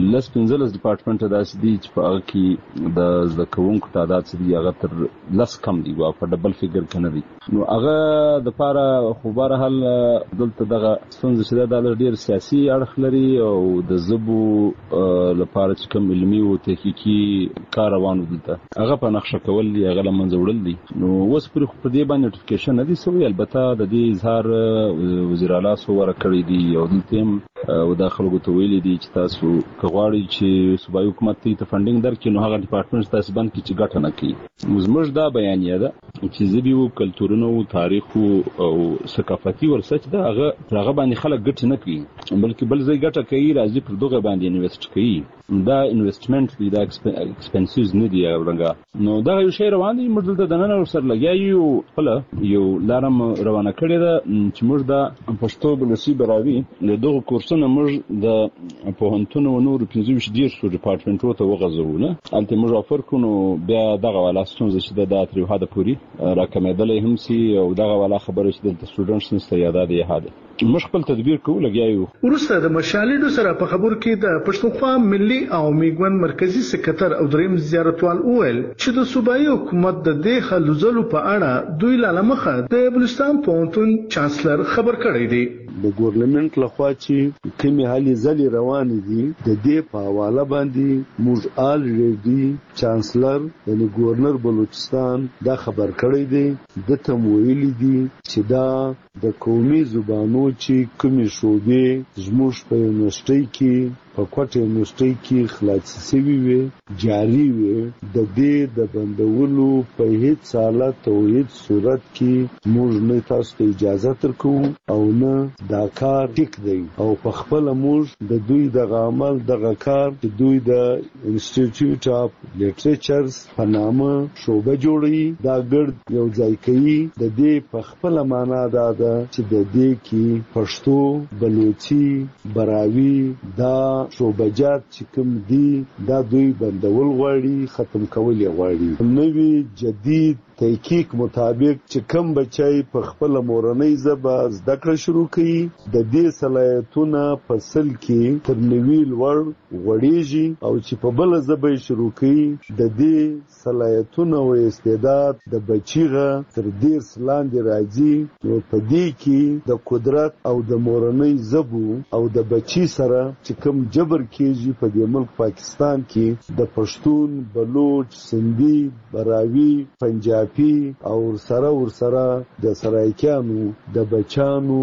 15 ډپارټمنټ داسې دي چې په هغه کې د زده کوونکو تعداد چې دی هغه تر 10 کم دی او په ډبل فیګر کې نه دی. نو هغه د پاره خو بهر حال دلته دغه څنګه چې دا ډېر سیاسي اړخ لري او د زبو لپاره چې کوم علمي او تحقیقي کار روان دلته هغه په نقشه کول دی هغه لمنځه وړل دي. نو اوس پر خو په دې باندې نوټیفیکیشن نه دي سوی، البته د دې اظهار وزیر اعلی سو ورکړی دی او دلته او داخله غوته ویلي دي چې تاسو کغواړي چې صوبایي حکومت ته فنډینګ درکړي نو هغه ډپارټمنټ تاسو باندې چې ګټه نه کوي. زموږ دا بیانیه ده چې زبیو کلتورونو تاریخ او ثقافتي ورسچ دا هغه باندې خلک ګټه نه کوي بلکې بل ځای ګټه کوي راځي پر دغه باندې انویسټ کوي. دا انویسټمنټ دی دا ایکسپنسیز نه دی ورنګه. نو دا یو شی روان دی موږ دلته د نن سره لګیایو خپل یو لارم روانه کړی ده چې موږ د پښتو بلوچي براوي له دغه کورسونو موږ د پوهنتون او نور 15 ډپارټمنټونو ته وغځو نه الته موږ افر کو نو بیا دغه والا ستونزه چې د اتریو هدا پوری راکمېدلې هم سي او دغه والا خبره چې د سټوډنټس نسته یاد دی هدا موږ خپل تدبیر کوو لګیایو. ورسته د مشالډو سره په خبر کې د پښتونخوا ملي او میګون مرکزی سکرټر او دریم زیارتوال اویل چې د صوبایي حکومت د دې خلوزلو په اړه دوی لامخه د بلوچستان پوهنتون چانسلر خبر کړی دی. د ګورنمنت لخوا چې کومې هلې ځلې روانې دي د دې په حواله باندې موږ الریډي چانسلر یعنی ګورنر بلوچستان دا خبر کړی دی د تم ویلي دي چې دا د قومي زبانو چې کومې شوبې زموږ په یونیورسيټي کې په کوټه یونیورسيټي کې خلاصې شوي وي جاری وي د دې د بندولو په هیڅ حالت او هیڅ صورت کې موږ نه تاسو ته اجازه ترکو او نه دا کار ټیک دی او په خپل موږ د دوی د عمل دغه کار چې دوی د انسټیټیوټ اف لیټریچرز په نامه شوبه جوړي دا ګرد یو ځای کوي د دې په خپل معنا دا ده چې د دې کې پښتو بلوچي براوي دا شوبجات چې کوم دي دا دوی بندول غواړي ختم کول یې غواړي. نوې جدید تحقیق مطابق چې کم بچای په خپل مورنۍ ژبه زده کړه شروع کړي د دې صلاحیتونه په سل کې تر نوي لوړ غوړیږي او چې په بل ژبه شروع کړي د دې صلاحیتونه او استعداد د بچیغه تر دې سلاندې راځي. نو په دې کې د قدرت او د مورنۍ ژبو او د بچی سره چې کم جبر کېږي په دې ملک پاکستان کې د پښتون بلوچ سندي براوي پنجابي او ورسره د سرایکانو د بچانو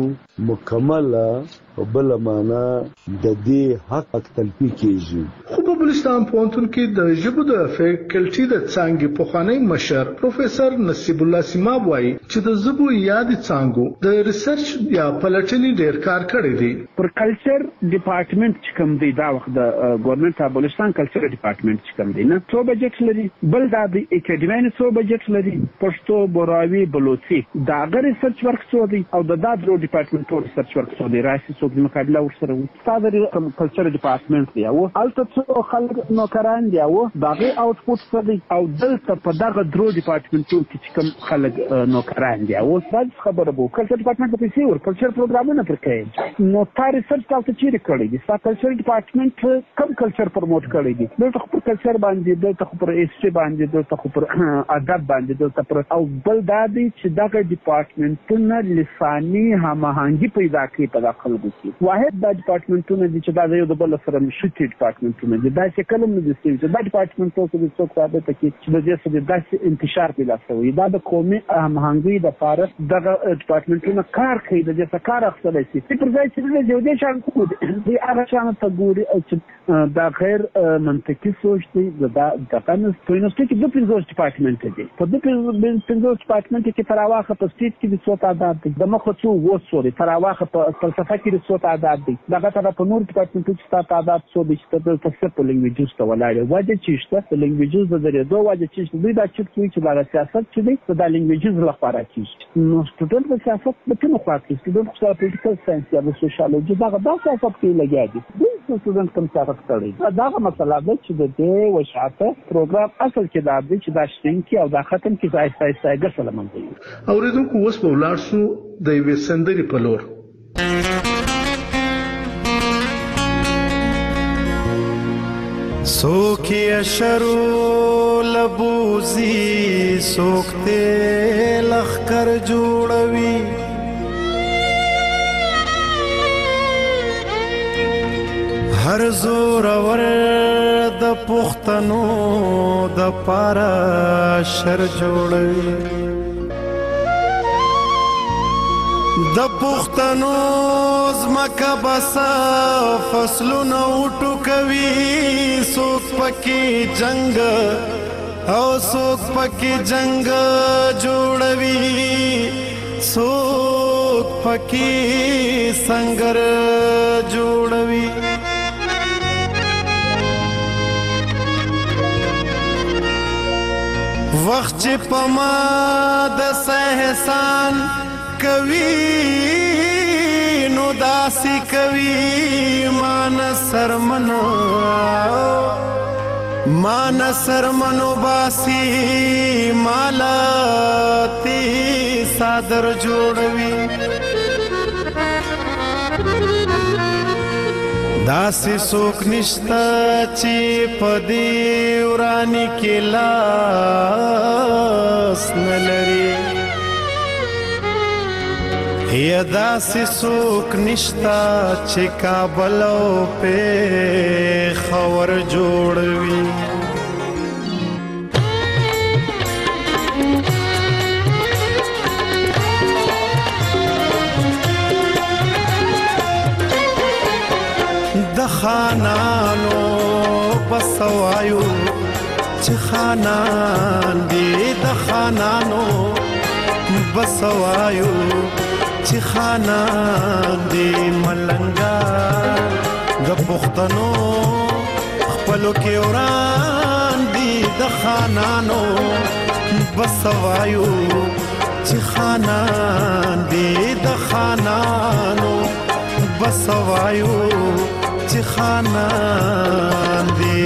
مکمله او بل معنا د دې حق تلپی کیږي. خو په بلوچستان پوهنتون کې د ژبو د فیکلټي د څانګې پخوانی مشر پروفیسور نصیب الله سیماب وایي چې د ژبو یاد څانګو د ریسرچ یا پلټنې ډېر کار کړی دی. پر کلچر ډپارټمنټ چې کوم دی دا وخت د ګورنمنت اف بلوچستان کلچر ډپارټمنټ چې کوم دی نه څو بجټ لري بل دا د اکیډمي څو بجټ لري پښتو براوي بلوچي دا غیر ریسرچ ورک څو دی او د دادرو ډپارټمنټ ریسرچ ورک څو دی راشي څوک د مقابله ورسره وي. ستاسو د کلچر ډپارټمنټ دی او الته څو خلک نوکران دی او دغه اوټپوټ څه دی او دلته په دغه درو ډپارټمنټونو کې کوم خلک نوکران دی او تاسو خبره وو کلچر ډپارټمنټ په څیر کلچر پروګرامونه پر کوي نو تاسو ریسرچ تاسو چیرې کړی دي تاسو کلچر ډپارټمنټ کوم کلچر پروموټ کړی دي دلته خو پر کلچر باندې دلته خو پر هیستوري باندې دلته خو پر ادب باندې دلته پر او بل دا دی چې دغه ډپارټمنټونه لساني هماهنګي پیدا کوي په داخل کې واحد د ډپارټمنټونو چې دا یو د بل سره مشترک ډپارټمنټونه دي دا چې کلم نه دي چې دا ډپارټمنټونو کې څوک ثابت کی چې د دې سره داسې انتشار پیدا شوی دا د قومي هماهنګي د لپاره دغه ډپارټمنټونه کار کوي د دې څخه کار اخیستل شي چې پر ځای چې د دې شان کوو دی هغه شان ته ګوري چې دا غیر منطقي سوچ دی دا د قانون په یونیورسيټي کې د پنځه ډپارټمنټ دي په دې پنځه ډپارټمنټ کې تراواخه په سټیټ کې د څو تعداد دي د مخ څو وسوري تراواخه په فلسفه کې د څو تعداد دي دغه تر په نور ډپارټمنټ کې تعداد څو دي چې د تفسیر لنګویجز ته ولاړ وایي چې شته لنګویجز د درېدو وایي چې دوی دا چې کوي چې دا سیاست چې دی د لنګویجز لپاره کیږي نو سټوډنټ په سیاست په کومه خوا کې سټوډنټ په پولیټیکل ساينس یا سوشیالوجي دا سیاست کې لګیا دي سټوډنټ کوم سیاست کوي دا مسله ده چې د دې وشاته پروګرام اصل کې دا دی چې دا شین کې او دا ختم کې ځای ځای ګرځول منځي اوریدونکو اوس په ولار سو د وسندري په لور سوکی اشرو لبوزی سوکتے لخکر جوڑوی هر زور ور د پختنو د پارا شر جوړوي د پختنو زمکه بسا فصلونه وټوکوي څوک پکې جنگ او څوک پکې جنگ جوړوي څوک پکې سنگر جوړوي وخت چې پما د سهسان کوي نو داسي کوي مان سرمنو باسی مالا تی صادر جوړوي داسې څوک نشته چې په دې وراني کې لاس نه لري یا داسې څوک نشته چې کابل او پېښور جوړوي خانانو بسوایو چې خانان دی د خانانو بسوایو چې خانان دی ملنګا د پښتنو خپلو کې وران دی د خانانو بسوایو چې خانان دی د خانانو بسوایو چې خانان دی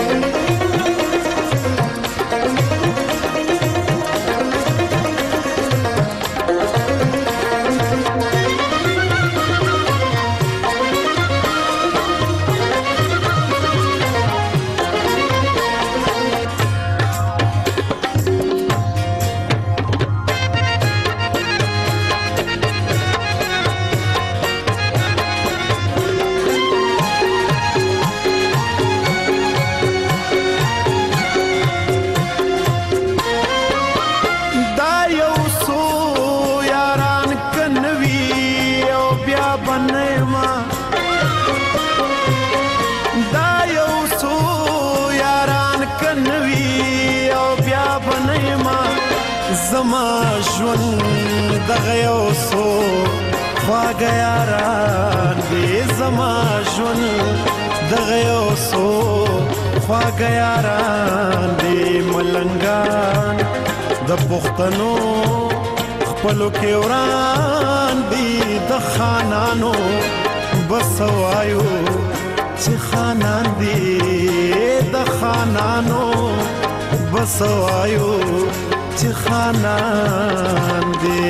زما ژوند دغه یو څو خواږه یاران دي زما ژوند دغه یو څو خواږه یاران دي ملنګان د پښتنو خپلو کې وران دي د خانانو بسوایو چې خانان دي د خانانو بسوایو چې خانان دی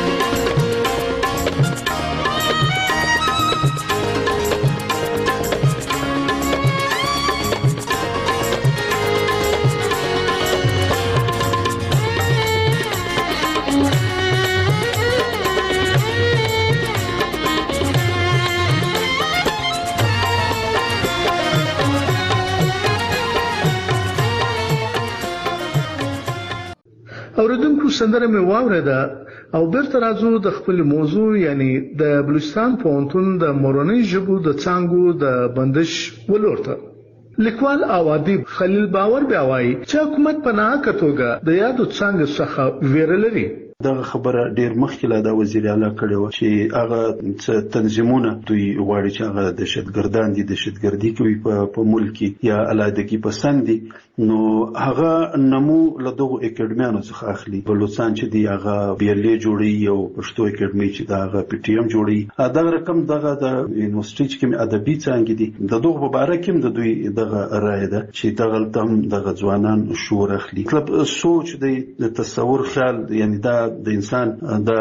اوریدونکو سندره مې واورېده او بیرته راځو د خپل موضوع یعنی د بلوچستان پوهنتون د مورنۍ ژبو د څانګو د بندش ولورته لیکوال او ادیب خلیل باور بیا وایي چې حکومت په ناحقه توګه د یادو څانګو څخه ویره لري دغه خبره ډیر مخکې لا د وزیر اعلی کړې و چې هغه تنظیمونه دوی غواړي چې هغه دهشتګردان دي دهشتګردي کوي په ملک یا علایدګي پسند دي نو هغه نمو له دغه اکیډمیانو څخه اخلي بلوچستان چې دی هغه بیلې جوړي او پښتو اکیډمي چې دغه پی ټی ایم جوړي دا رقم دغه د یونیورسيټي چې کوم ادبي څانګې دي د دغه مبارک هم د دوی دغه رائے ده چې دغه تم دغه ځوانان شور اخلي مطلب سوچ د تصور خیال یعنی دا د انسان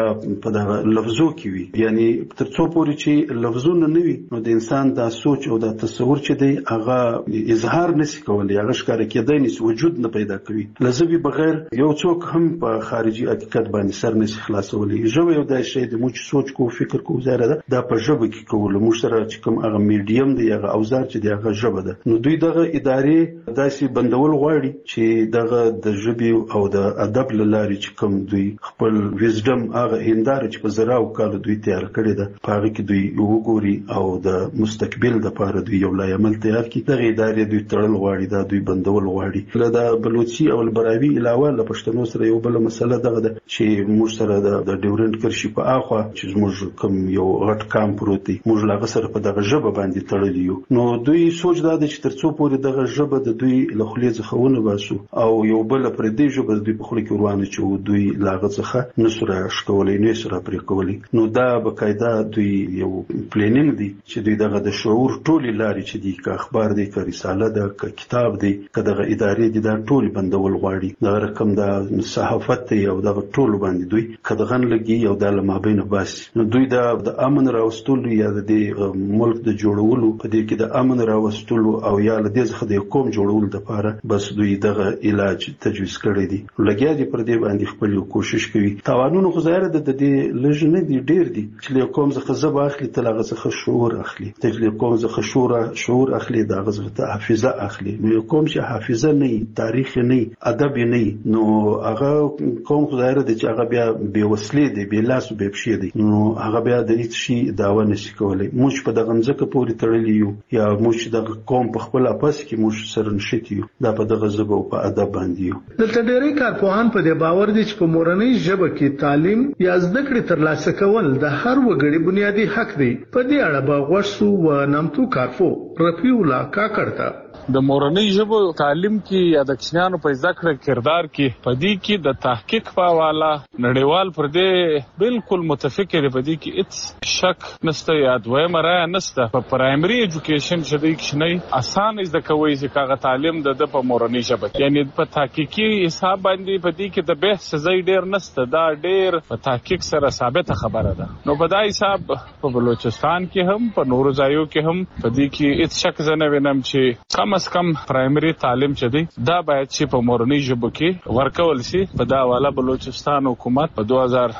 په د لفظو کې وي، یعنی تر څو پورې چې لفظونه نه وي نو د انسان د سوچ او د تصور چې دی هغه اظهار نشي کولای، هغه ښکاره کېدای نشي، وجود نه پیدا کوي. لزبي بغیر یو څوک هم په خارجي حقیقت باندې سر نشي خلاصولی. ژبه یو داسې شی دی موږ سوچ کوو، فکر کوو، ظاهره ده دا په ژبه کې کوو. موږ سره چې کوم هغه میډیم دی، هغه اوزار چې دی هغه ژبه ده. نو دوی دغه ادارې داسې بندول غواړي چې دغه د ژبې او د ادب له لارې چې کوم دوی خپل ویزډم هغه هنداره چې په زراو کالو دوی تیار کړې ده په هغه کې دوی وګوري او د مستقبل لپاره دوی یو لایحه تیار کړي. دغه ادارې دوی تړل غواړي، دا دوی بندول غواړي. له د بلوچي او البراوي علاوه له پښتنو سره یو بل مسله دغه ده چې موږ سره د ډیورنډ کرښې په اخوا چې موږ کوم یو غټ کام پروت دی، موږ لا سره په دغه ژبه باندې تړلی یو. نو دوی سوچ دا دی چې تر څو پورې دغه ژبه د دوی له خولې څخه ونه باسو او یو بل پر دې ژبه دوی په خوله کې ورانه چې دوی لاغه څخه نسره شکولای، نسره پرې کولی. نو دا بقاعده دوی یو پلانینګ دی چې دوی دغه د شعور ټولې لارې چې دی که اخبار دی، که رساله ده، که کتاب دی، که دغه ادارې دي، دا ټول بندول غواړي. دغه رقم د صحافت دی او دغه ټول باندې دوی کدغن لګي او د لمابین باسي. نو دوی د امن راوستلو یا د ملک د جوړولو په دې کې د امن راوستلو او یا له دې څخه د قوم جوړولو لپاره بس دوی دغه علاج تجویز کړی دی. لګیا دي پر دې باندې خپل کوشش کوي. توانونه خو ظاهر ده د دې لږ نه دي، ډیر دي. چې له قوم څخه زب اخلي ته هغه څخه شعور اخلي، ته له قوم څخه شعور اخلي دا هغه څخه حافظه اخلي. نو قوم چې حافظه نه، تاریخ نه، ادب نه، نو هغه قوم خو ظاهر ده چې هغه بیا بې وسلې دی، بې لاس او بې پښې دی. نو هغه بیا د هیڅ شي دعوه نشي کولی. موږ په دغه ځکه پورې تړلی یو یا موږ دغه قوم په خپل اپس کې موږ سره نشتی یو، دا په دغه ژبه او په ادب باندې یو. دلته ډېری کارپوهان په دې باور دي چې په مورنۍ ژبه کې تعلیم یا زده کړې ترلاسه کول د هر وګړي بنیادی حق دی. په دې اړه به غوښ سو و نامتو کارپو رفیع الله کاکړ ته د مورنۍ ژبو تعلیم کې یا د کشمیانو په زده کړه کردار کې پدې کې د تحقیق په حواله نړیوال پر دې بالکل متفق دی. پدې کې هیڅ شک نشته یا دویمه رایه نشته. په پرایمري ایجوکیشن چې د کشنۍ اسانه زده کوي چې کاغه تعلیم د په مورنۍ ژبه یعنی په تحقیقي حساب باندې پدې کې د بحث ځای ډیر نشته. دا ډیر په تحقیق سره ثابته خبره ده. نو په دا حساب په بلوچستان کې هم په نورو ځایو کې هم پدې کې هیڅ شک زنه وینم چې کم پرایمري تعلیم چې دی دا باید چې په مورنۍ ژبه کې ورکول شي. په دا حواله بلوچستان حکومت په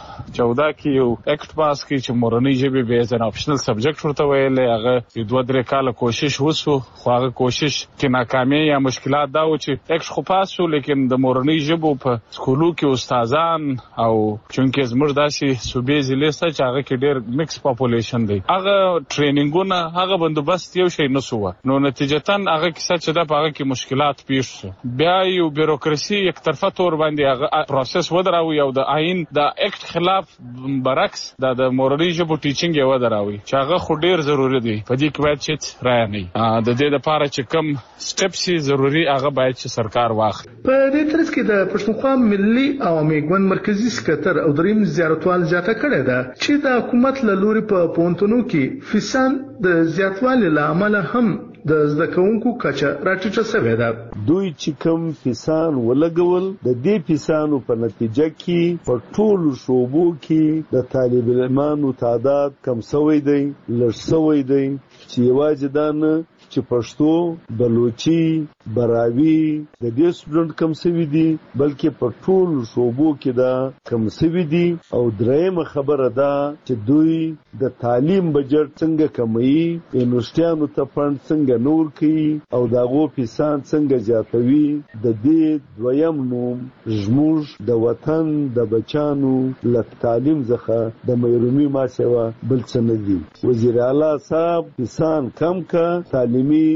2014 کې یو اکټ پاس کړ چې مورنۍ ژبه به از ان اپشنل سبجیکټ ورته ویل. هغه 2-3 کال کوشش وسو، خو هغه کوشش کې ناکامي یا مشکلات دا و چې اکټ خو پاس شو، لیکن د مورنۍ ژبه په سکولو کې استادان او چونکه زموږ داسې صوبې ضلع څخه چې هغه کې ډېر مکس پاپولیشن دی، هغه ټریننګونه هغه بندوبست یو شی نسو. نو نتیجتاً هغه کیسه چې دا په هغه کې مشکلات پیښ شو. بیا یو بیروکراسي یک طرفه تور باندې هغه پروسس ودراوي او د آئین د اکټ خلاف برعکس د مورنۍ ژبو ټیچینګ یې ودراوي چې هغه خو ډیر ضروری دی. په دې کې باید چې رایه نه د دې لپاره چې کوم سټپس ضروری هغه باید چې سرکار واخلي. په دې ترڅ کې د پښتونخوا ملي عوامي ګوند مرکزی سکتر او دریم زیارتوال زیاته کړې ده چې د حکومت له لوري په پونتونو کې فیسان د زیاتوالي لامل هم د زده کوونکو کچه راټیټه شوې ده. دوی چې کوم فیسان ولګول د دې فیسانو په نتیجه کې په ټولو شعبو کې د طالب علمانو تعداد کم شوی دی، لږ شوی دی. چې یوازې دا نه چې پښتو، بلوچي، براوي د دې سټوډنټ کم شوي دي، بلکې په ټولو شعبو کې دا کم شوي دي. او درېیمه خبره ده چې دوی د تعلیم بجټ څنګه کموي، یونیورسټیانو ته فنډ څنګه نه ورکوي او د هغو فیسان څنګه زیاتوي. د دې دویم نوم زموږ د وطن د بچانو له تعلیم څخه د محرومي ما سوا بل څه نه دي. وزیر اعلی صاحب فیسان کم کا، تعلیمي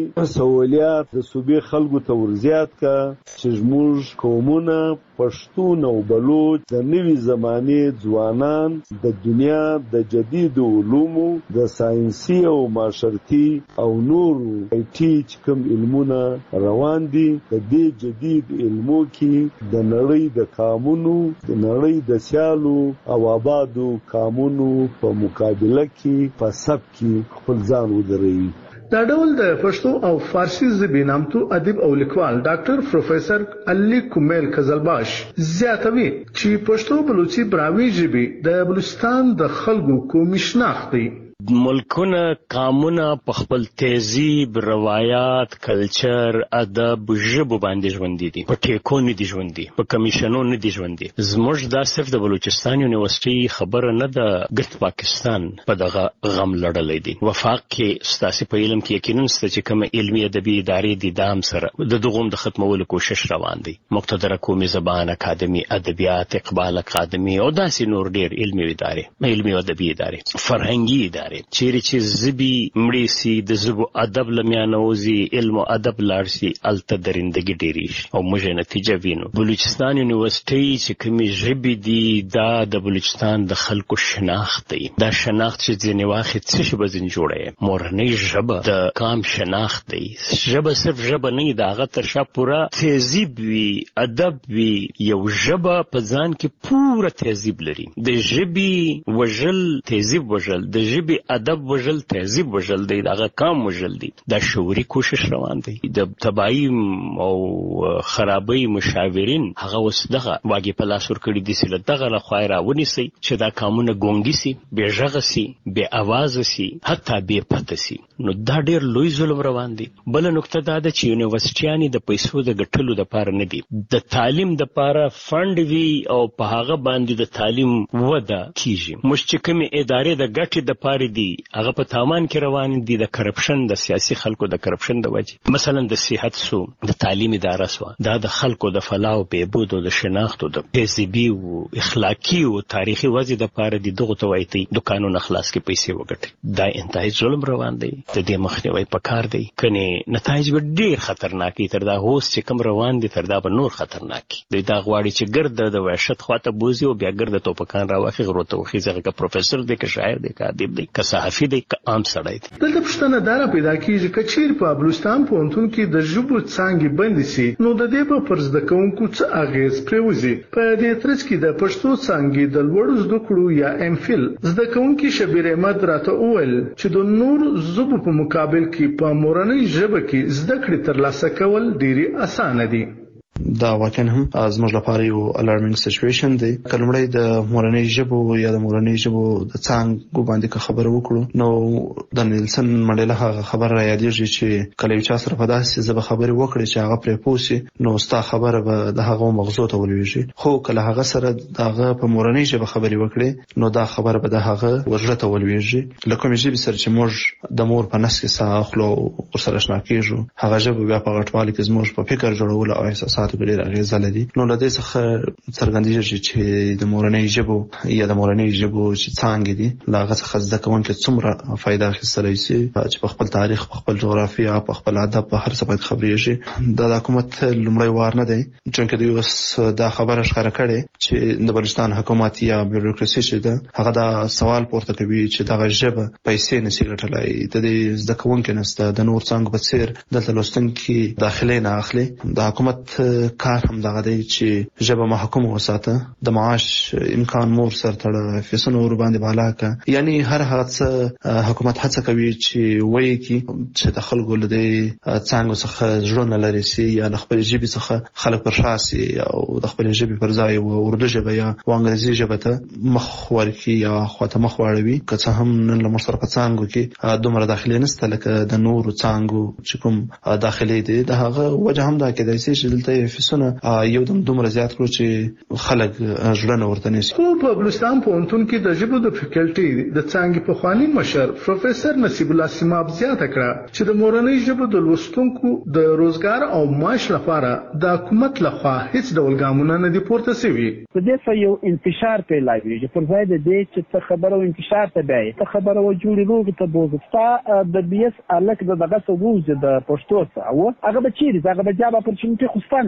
سہولیات د صوبې خلکو ته ورزیات کا چې زموږ قومونه پښتون او بلوچ د نوي زمانې ځوانان د دنیا د جدید علومو د ساينسي او معاشرتي او نورو IT چې کوم علمونه روان دي، د دې جدید علمو کې د نړۍ د قانونو، د نړۍ د سیالو او آبادو قانونو په مقابله کې په سب کې خپل ځان ودروي. دا ډول د پښتو او فارسی ژبې نامتو ادیب او لیکوال ډاکټر پروفیسور علي کومیل قزلباش زیاتوي چې پښتو بلوچي براوي ژبې د بلوچستان د خلکو قومي شناخت دی. ملکونه قامونه په خپل تهذیب، روایات، کلچر، ادب، ژبو باندې ژوندي دي، په ټیکو نه دي ژوندي، په کمیشنونو نه دي ژوندي. زموږ دا صرف د بلوچستان یونیورسيټي خبره نه ده، ګرد پاکستان په دغه غم لړلی دی. وفاق کې ستاسو په علم کې یقینا ست چې کوم علمي ادبي ادارې دي دام سره د دغوم د ختمولو کوشش روان دی. مقتدره قومي زبان اکاډمي، ادبیات، اقبال اکاډمي او داسې نور ډیر علمي ادارې، علمي ادبي ادارې، فرهنګي ادارې چیرې چې زبي مړی سي د زبو ادب لمیانه وزي، علم او ادب لاړ سي، الته درندګي ډیری شي او موږ نتیجه وینو. بلوچستان یونیورسيټي چې کومي ژبې دي دا د بلوچستان د خلکو شناخت دی. دا شناخت چې ځینې واخې څه شي بزن جوړه مورنۍ ژبه د قام شناخت دی. ژبه صرف ژبه نه دا هغه تر شا پورا تهذیب وي، ادب وي. یو ژبه په ځان کې پورا تهذیب لري. د ژبې وژل تهذیب وژل، د ژبې ادب وژل تهذیب وژل دی، دغه قام وژل دی. دا شعوري کوشش روان دی. د تباہی او خرابۍ مشاورین هغه اوس دغه واګي په لاس ورکړي دي چې دغه له خوا راونی سي چې دا قامونه ګونګي سي، بې غږ سي، بې اواز سي، حتی بې پته سي. نو دا ډیر لوی ظلم روان دی. بل نقطه دا ده چې یونیورسيټیانې د پیسو د ګټلو لپاره نه دي، د تعلیم لپاره فند وی او په هغه باندې د تعلیم وده کیږي. مشتکمه ادارې د ګټې د پاره دي هغه په تاوان کې روان دي د کرپشن، د سیاسي خلکو د کرپشن د وجه. مثلا د صحت سو، د تعلیم اداره سو، دا د خلکو د فلاح او بهبود او د شناخت او د تهذیبي او اخلاقی او تاریخي وجه د پاره دي دغه توایتي د قانون اخلاص کې پیسې وګټي. دا انتهایی ظلم روان دی. د دې مخنیوي پکار دی، کني نتایج به ډیر خطرناک دي. تر دا هوس چې کوم روان دي تر دا به نور خطرناک دي. دا غواړي چې ګرد د وحشت خواته بوزي او بیا ګرد توپکان راوخي غروته وخي. ځکه پروفیسور دی که شاعر دی که ادیب دی که صحافي دی که عام سړی دی. دلته پوښتنه دا پیدا کیږي چې چیرې په بلوچستان پوهنتون کې د ژبو څانګې بندې سي نو د دې په پر زده کوونکو څه اغیز پرېوځي. په دې ترڅ کې د پښتو څانګې د لوړو زده کړو یا امفیل زده کوونکي شبیر احمد راته وویل چې د نور ژبو په مقابل کې په مورنۍ ژبه کې زده کړې ترلاسه کول ډېرې اسانه دي. دا واقعا هم زموږ لپاره یو الارمینګ سچویشن دی. کلمړی د مورنۍ ژبو یا د مورنۍ ژبو د څانګو باندې خبره وکړو نو د نیلسن منډیلا هغه خبر را یادېږي چې کله یو چا سره په داسې ژبه خبرې وکړي چې هغه پرې پوه سي نو ستا خبره به د هغه مغزو ته ولویږي. خو کله هغه سره دغه په مورنۍ ژبه خبرې وکړي نو دا خبره به د هغه ورژه ته ولویږي. لکه کومې ژبې سره چې موږ د مور په نس کې ساه اخلو او سره اشنا کېږو هغه ژبه بیا په غټوالي کې زموږ په فکر جوړولو او احساسات ډېر اغیزه لري. نو له دې څخه څرګندېږي چې د مورنۍ ژبو یا د مورنۍ ژبو چې څانګې دي له هغه څخه زده کوونکي څومره فایده اخیستلی شي چې په خپل تاریخ، په خپل جغرافیه، په خپل ادب، په هر څه باید خبرېږي. د حکومت لومړی وار نه دی چې دوی اوس دا خبره ښکاره کړې چې د بلوچستان حکومت یا بیوروکراسي چې ده هغه دا سوال پورته کوي چې دغه ژبه پیسې نشي ګټلی. د دې زده کوونکي نسته د نور څانګو په څېر دلته لوستونکي داخلي نه اخلي. د حکومت کار هم دغه دی چې ژبه محکوم وساته، د معاش امکان مور سره تړه، فیسونه ور باندې بالا کا. یعنی هر هغه څه حکومت هڅه کوي چې وایي چې د خلکو له دې څنګه څخه ژوند لري سي یا د خپل ژبې څخه خلک پر شاسي او د خپل ژبې پر ځای او اردو ژبه یا انګلیسي ژبه ته مخ ورکی یا خواته مخ واړوي. که څه هم نن له مشترک څنګه کې دومره داخلي نسته لکه د نور څنګه چې کوم داخلي دي. د هغه وجه هم دا کېدای شي چې دلته فیسونه یو دم دومره زیات کړو چې خلک ژوند ورته نشي. خو په بلوچستان پوهنتون کې د ژبو د فیکلټي د څانګې په خواني مشر پروفیسور نصیب الله سیماب زیاته کړه چې د مورنۍ ژبو د لوستونکو د روزګار او معاش لپاره د حکومت لخوا هیڅ ډول ګامونه نه دي پورته شوي. په دې څه یو انتشار پیلاوي پر ځای د دې چې څه خبره او انتشار ته بیا ته خبره و جوړي روغ ته بوزستا د بي اس الک دغه څه وځي د پښتو څه او هغه به چیرې هغه به جواب اپورچونټي خوستان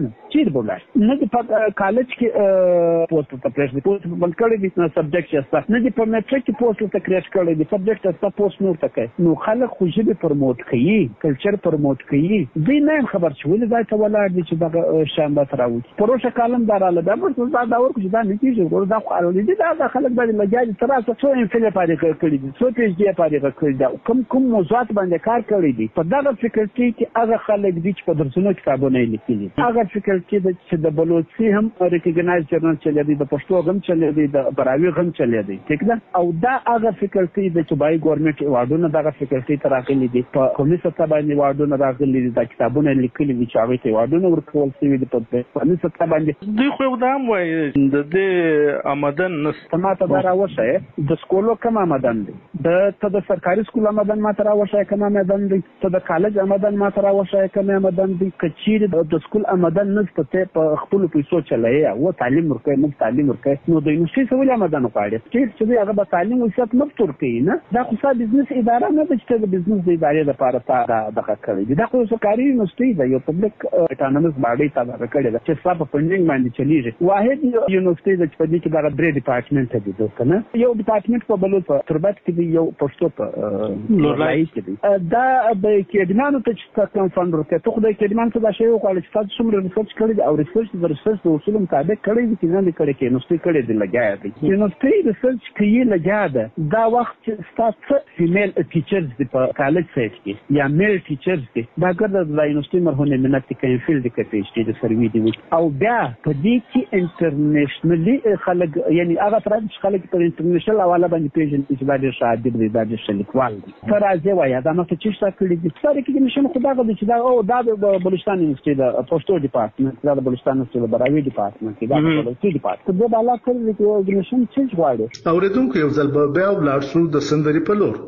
کنه چیرې بولاش نه دی په کالج کې پوسټ ته پرېږدي پوسټ بند کړی دي سبجیکټ یستا نه دی په میټریک کې پوسټ ته کریټ کړی دي سبجیکټ یستا پوسټ نور ته کوي نو خلک خو ژبه پرموټ کوي کلچر پرموټ کوي دوی نه خبر چې ولې ځای ته ولاړ دي چې دا شانبه تراوي پروسه کالم دراله دا ورته دا ورکو چې دا نه کیږي ورته دا خو دي دا خلک باندې لګیږي تر څو څو انفیل پاره کړی دي څو پیج دی پاره کړی دا کوم موضوعات باندې کار کړی دي په دغه فکرتي کې هغه خلک دي چې په درسونو کتابونه لیکلي هغه فکرتي چې د بلوچي هم ریکګنایز جرنال چلی دی د پښتو هم چلی دی د براوي هم چلی دی ٹھیک ده او دا هغه فکرتي د چوبای ګورنمنت ایوارډونه دغه فکرتي تراغلي دي په قومي سطح باندې ایوارډونه راغلي دي د کتابونه لیکلي دي چې هغه ایوارډونه ورکول شوی دي په قومي سطح باندې دوی خو دا هم وایي د دې آمدن نستماته دا راوښه د سکولو کم آمدن دی ته د سرکاري سکول آمدن ماته راوښه کم آمدن دی ته د کالج آمدن ماته راوښه کم آمدن دی کچیر د سکول آمدن نشته په خپل پیسو چلای او تعلیم ورکوي موږ تعلیم ورکوي نو د یونیورسيټي سوال آمدن وکړي چې هغه به تعلیم وسات نه ترکي نه دا خو څه بزنس اداره نه ده چې د بزنس د ادارې لپاره دغه کوي دا خو سرکاري یونیورسيټي ده یو پبلک اټانومس باډي تابع کړي ده چې صاحب فندینګ باندې چلیږي واحد یونیورسيټي د په دې کې دا درې ډپارټمنټ دي کنه یو ډپارټمنټ په بلوچ تربت کې یو پښتو په لورای کې دي دا د کېدمانو ته چې تاسو فند ورکړي ته خو د کېدمان څه دا شی وکړي چې تاسو څومره ریسرچ کړی او ریسرچ د اصولو مطابق کړی دي چې نه کړی کې نو ستې کړی دی لګیا دی نو ستې ریسرچ کوي لګیا ده دا وخت چې تاسو فیمیل ټیچرز د کالج سایت کې یا میل ټیچرز دي دا ګرځي د یونیورسيټي مرهونه مننت کې فیلډ کې پیش دي د سروي دي او بیا په دې کې انټرنیشنلی خلک یعنی هغه تر څو خلک په انټرنیشنل حواله باندې پیژن چې دا ډېر شاعر دی دا ډېر شلیکوال دی تر ازه وایي دا نو چې څه کړی دي سره کې نشم خدای غو چې دا او دا د بلوچستان یونیورسيټي د پښتو ډپارټمنټ دا د بلوچستان یونیورسيټي د براوي ډپارټمنټ دا د بلوچستان ډپارټمنټ د بالا کړی چې نشم څه غواړي اوریدونکو یو ځل به بیا ولاړ شو د سندري په لور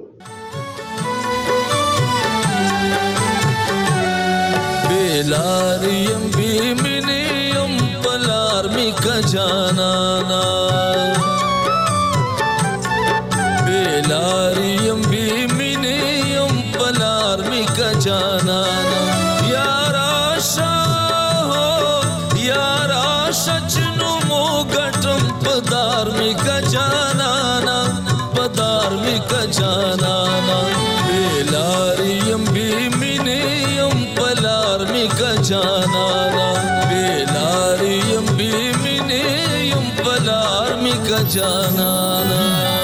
بلاریم بیمنیم پلار می کجانانا بلاریم بیمنیم پلار می کجانانا یارا شاہو یارا شچنو مو گٹم پدار می کجانانا پدار می کجانانا بلاریم بیمنیم پلار می کجانانا بلاریم بیمنیم پلار می کجانانا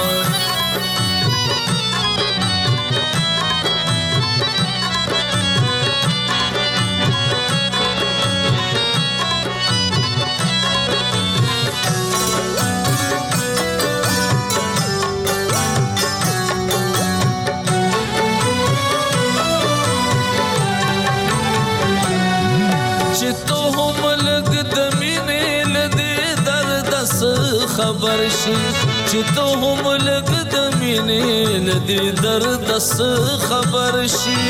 خبر شي چې ته هم لګ د مینې لدی درد خبر شي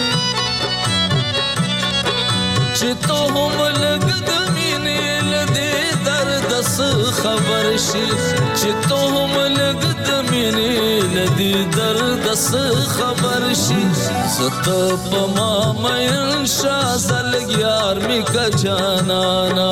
چې ته هم لګ د مینې لدی درد خبر شي چې ته هم لګ د مینې لدی درد خبر شي زته په ما مې شازل یار می کا جانانا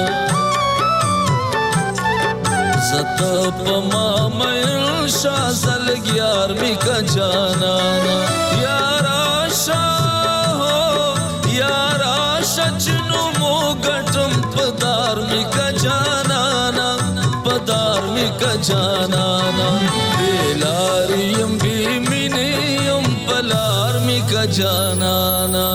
زتا پما مین شازل گیار می کا جانانا یارا شاہ ہو یارا شچنو مو گٹم پدار می کا جانانا پدار می کا جانانا بیلاریم بیمینیم پلار می کا جانانا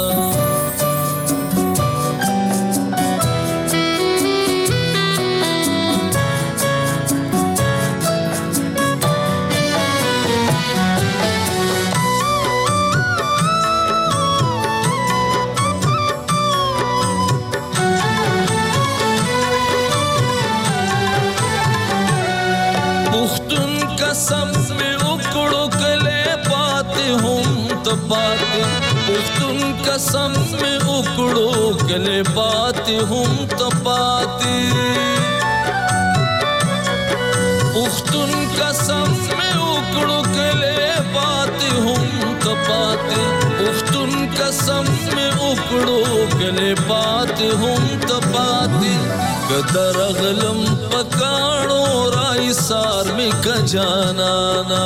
پختون قسم میں اکڑو گلے بات ہم تپاتے उख्तुन कसम में उकड़ो कले पाते हम तपाते उख्तुन कसम में उकड़ो कले पाते हम तपाते कदर गलम पकाड़ो राई सार में कजानाना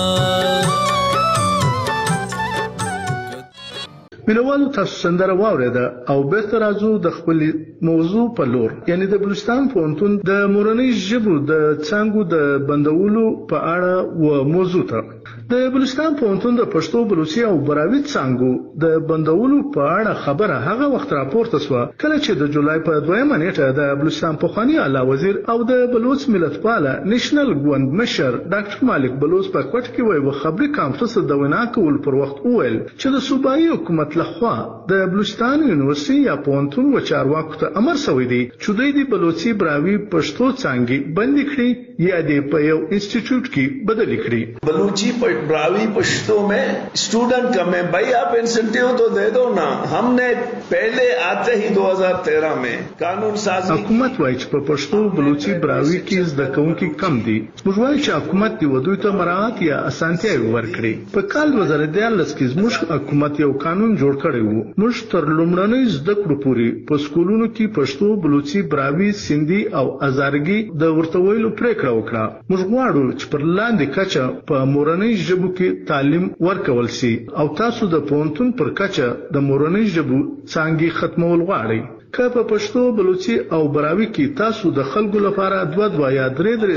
مینوالو تاسو سندره واورېده او بیرته راځو د خپل موضوع په لور یعنی د بلوچستان پوهنتون د مورنۍ ژبو د څانګو د بندولو په اړه و موضوع ته د بلوچستان پوهنتون د پښتو بلوچي او براوي څانګو د بندولو په اړه خبره هغه وخت راپورته شوه کله چې د جولای په 2 نیټه د بلوچستان پخوانی اعلی وزیر او د بلوچ ملتپاله نېشنل ګوند مشر ډاکټر مالک بلوچ په کوټ کې وایي خبري کانفرنس د وینا کول پر وخت وویل چې د صوبایي حکومت لخوا د بلوچستان یونیورسيټي یا پوهنتون و چارواکو ته امر شوی دی چې دوی د بلوچي براوي پښتو څانګې بند کړي یا د په یو انسټیټیوټ کې بدل کړي बलूची ब्रावी पश्तो में स्टूडेंट कम है भाई आप इंसेंटिव तो दे दो ना हमने पहले आते ही 2013 में कानून साजी حکومت وایي چې په پښتو بلوچي براوي کې زده کوونکي کم دي موږ وایو چې حکومت دی ودوی ته مراعات یا اسانتیاوي ورکړي په کال 2014 کې زموږ حکومت یو قانون جوړ کړی وو موږ تر لومړنۍ زده کړو پورې په سکولونو کې پښتو بلوچي براوي سندي او ازارګي د ورته ویلو پریکړه وکړه موږ غواړو چې پر لاندې کچه په مورنۍ ژبو کې تعلیم ورکول شي او تاسو د پوهنتون پر کچه د مورنۍ ژبو څانګې ختمول غواړئ که په پښتو بلوچي او براوي کې تاسو د خلکو لپاره 2 یا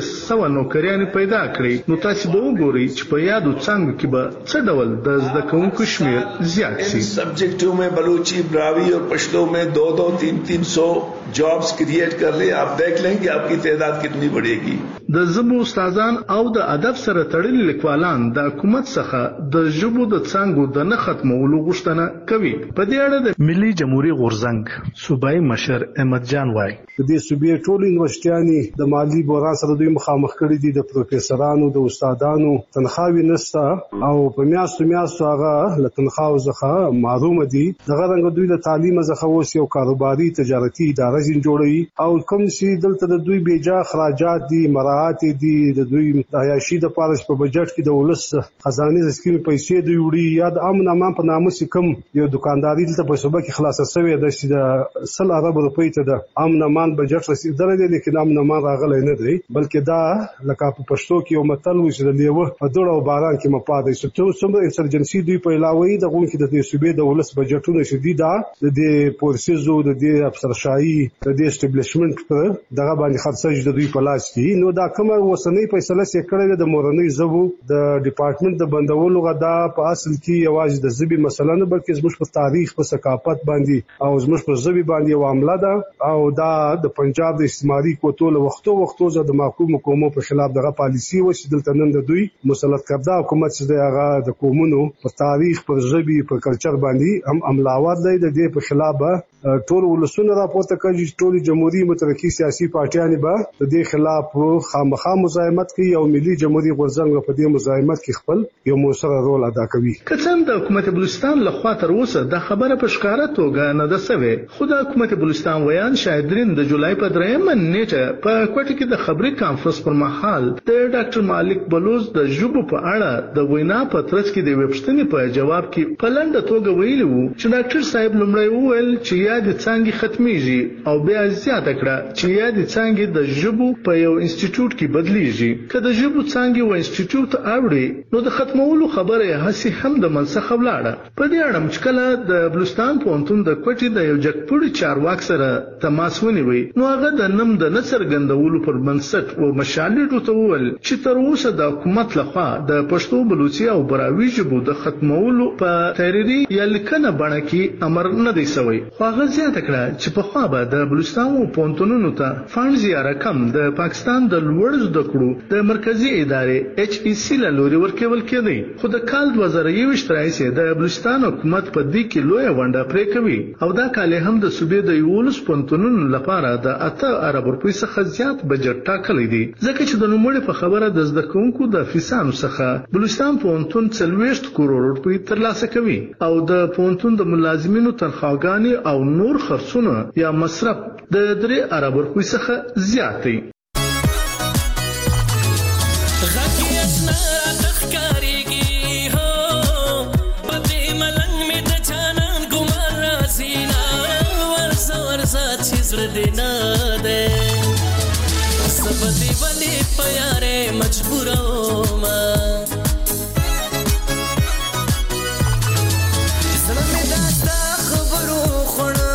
3 نوکریان پیدا کړئ نو تاسو به وګورئ چې په یادو څنګه کې به څه ډول د زده کوونکو شمیر زیات شي سبجیکټو में बलूची براوي और पश्तो में 200-300 जॉब्स क्रिएट कर ले आप देख लें कि आपकी तादाद कितनी बढ़ेगी د ژبو استادان او د ادب سره تړلي لیکوالان د حکومت څخه د ژبو د څانګو د نه ختمولو غوښتنه کوي په دې اړه د ملي جمهوریت غورزنګ صوبایي مشر احمد جان وای د دې صوبې ټول یونیورسيټیانې د مالی بحران سره دوی مخامخ کړي دي د پروفیسورانو د استادانو تنخواوي نشته او په میاشتو هغه له تنخواو څخه محروم دي دغه رنګ دوی له تعلیم څخه اوس یو کاروباري تجارتي اداره جوړوي او کوم چې دلته د دوی بیجا اخراجات دي مراعات دي د دوی عیاشي د پارش په بجټ کې د ولس خزانه سکیم پیسې دوی وړي یا د امن امان په نامه سکم یو دکانداري دلته په صوبه کې خلاصه شوې ده چې د 100 ارب روپۍ ته د امن امان بجټ رسیدلې دي لیکن امن امان راغلی نه دی بلکې دا لکه په پښتو کې یو متل و چې د لیوه په دوړ او باران کې مپاده شي ته څومره انسرجنسي دوی په علاوه د غون کې د صوبې د ولس بجټونه شديده د پورسيزو د افسرشاهي د اسټابلیشمنت پر دغه باندې خرڅه د دوی په لاس کې نو دا کومه وسنۍ فیصله چې کړې د مورنۍ ژبو د ډپارټمنټ د بندولو غدا په اصل کې یوازې د ژبې مسله نه بلکې زموږ په تاریخ په ثقافت باندې او زموږ په ژبې باندې یو عمله ده او دا د پنجاب د استعماري کوټو له وختو زه د محکوم قومو په خلاف دغه پالیسی و چې دلته نن د دوی مسلط کړه حکومت چې هغه د قومونو په تاریخ پر ژبې په کلچر باندې هم عملاوات دی د دې په خلاف ټول ولسونه راپورته کوي ټول جمهوریت مترقي سیاسي پارټیان به د دې خلاف خامخا مزاحمت کوي او ملي جمهوریت غورځنګ په دې مزاحمت کې خپل یو موثر رول ادا کوي که څنګه د حکومت بلوچستان لخوا تر اوسه د خبره په ښکاره توګه نه ده سوې خو د حکومت بلوچستان ویان شاهدرین د جولای په 3 نیټه په کوټه کې د خبري کانفرنس پر مهال د ډاکټر مالک بلوچ د ژبو په اړه د وینا په ترڅ کې د ویبشتنې په جواب کې په لنډه توګه ویلي وو چې ډاکټر صاحب لومړی وویل چې یاد څنګه ختميږي او بیا زیاته کړه چې یاد څنګه د ژبو په یو انسټیټیوټ کې بدلیږي کله ژبو څنګه و انسټیټیوټ اوړي نو د ختمولو خبره هسي هم د منسخ ولاړه په دې اړه چې کله د بلوچستان پوهنتون د کوټې د یو جګپوړي چارواک سره تماس ونیوي نو هغه د نم د نڅرګندولو پر بنسټ او مشالې ته وویل چې تر اوسه د حکومت لخوا د پښتو بلوچي او براوي ژبو د ختمولو په تحریري یا لیکنه بڼه کې امر نه دی شوی خو هغه زیاته کړه چې په خوا به د بلوچستان پوهنتونونو ته فنډ یا رقم د پاکستان د لوړ زده کړو د مرکزی ادارې HEC له لوري ورکول کېدی خو د کال 2021 راځي د بلوچستان حکومت په دې کې لوی ونډه پرې کوي او دا کال هم د صوبې د یولس پوهنتونونو لپاره د 8 ارب روپۍ څخه زیات بجټ ټاکلی دی ځکه چې د نوموړي په خبره د زده کوونکو د فیسانو څخه بلوچستان پوهنتون 40 کروڑ روپۍ ترلاسه کوي او د پوهنتون د ملازمینو تنخواګانې او نور خرڅونه یا مصرف د 3 ارب روپۍ څخه زیات دی دې نه ده سبدي باندې پیاره مجبور ما سلام داستا خبرو خړه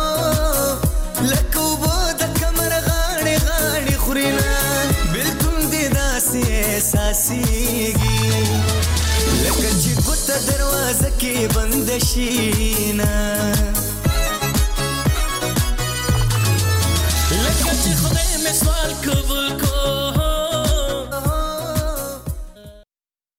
لکه وبد کمر غاړي غاړي خورينا بالکل دې داسې احساسيږي لکه چې ګوت دروازه کې بند شينا لکه چې خدای مې سوال قبول کو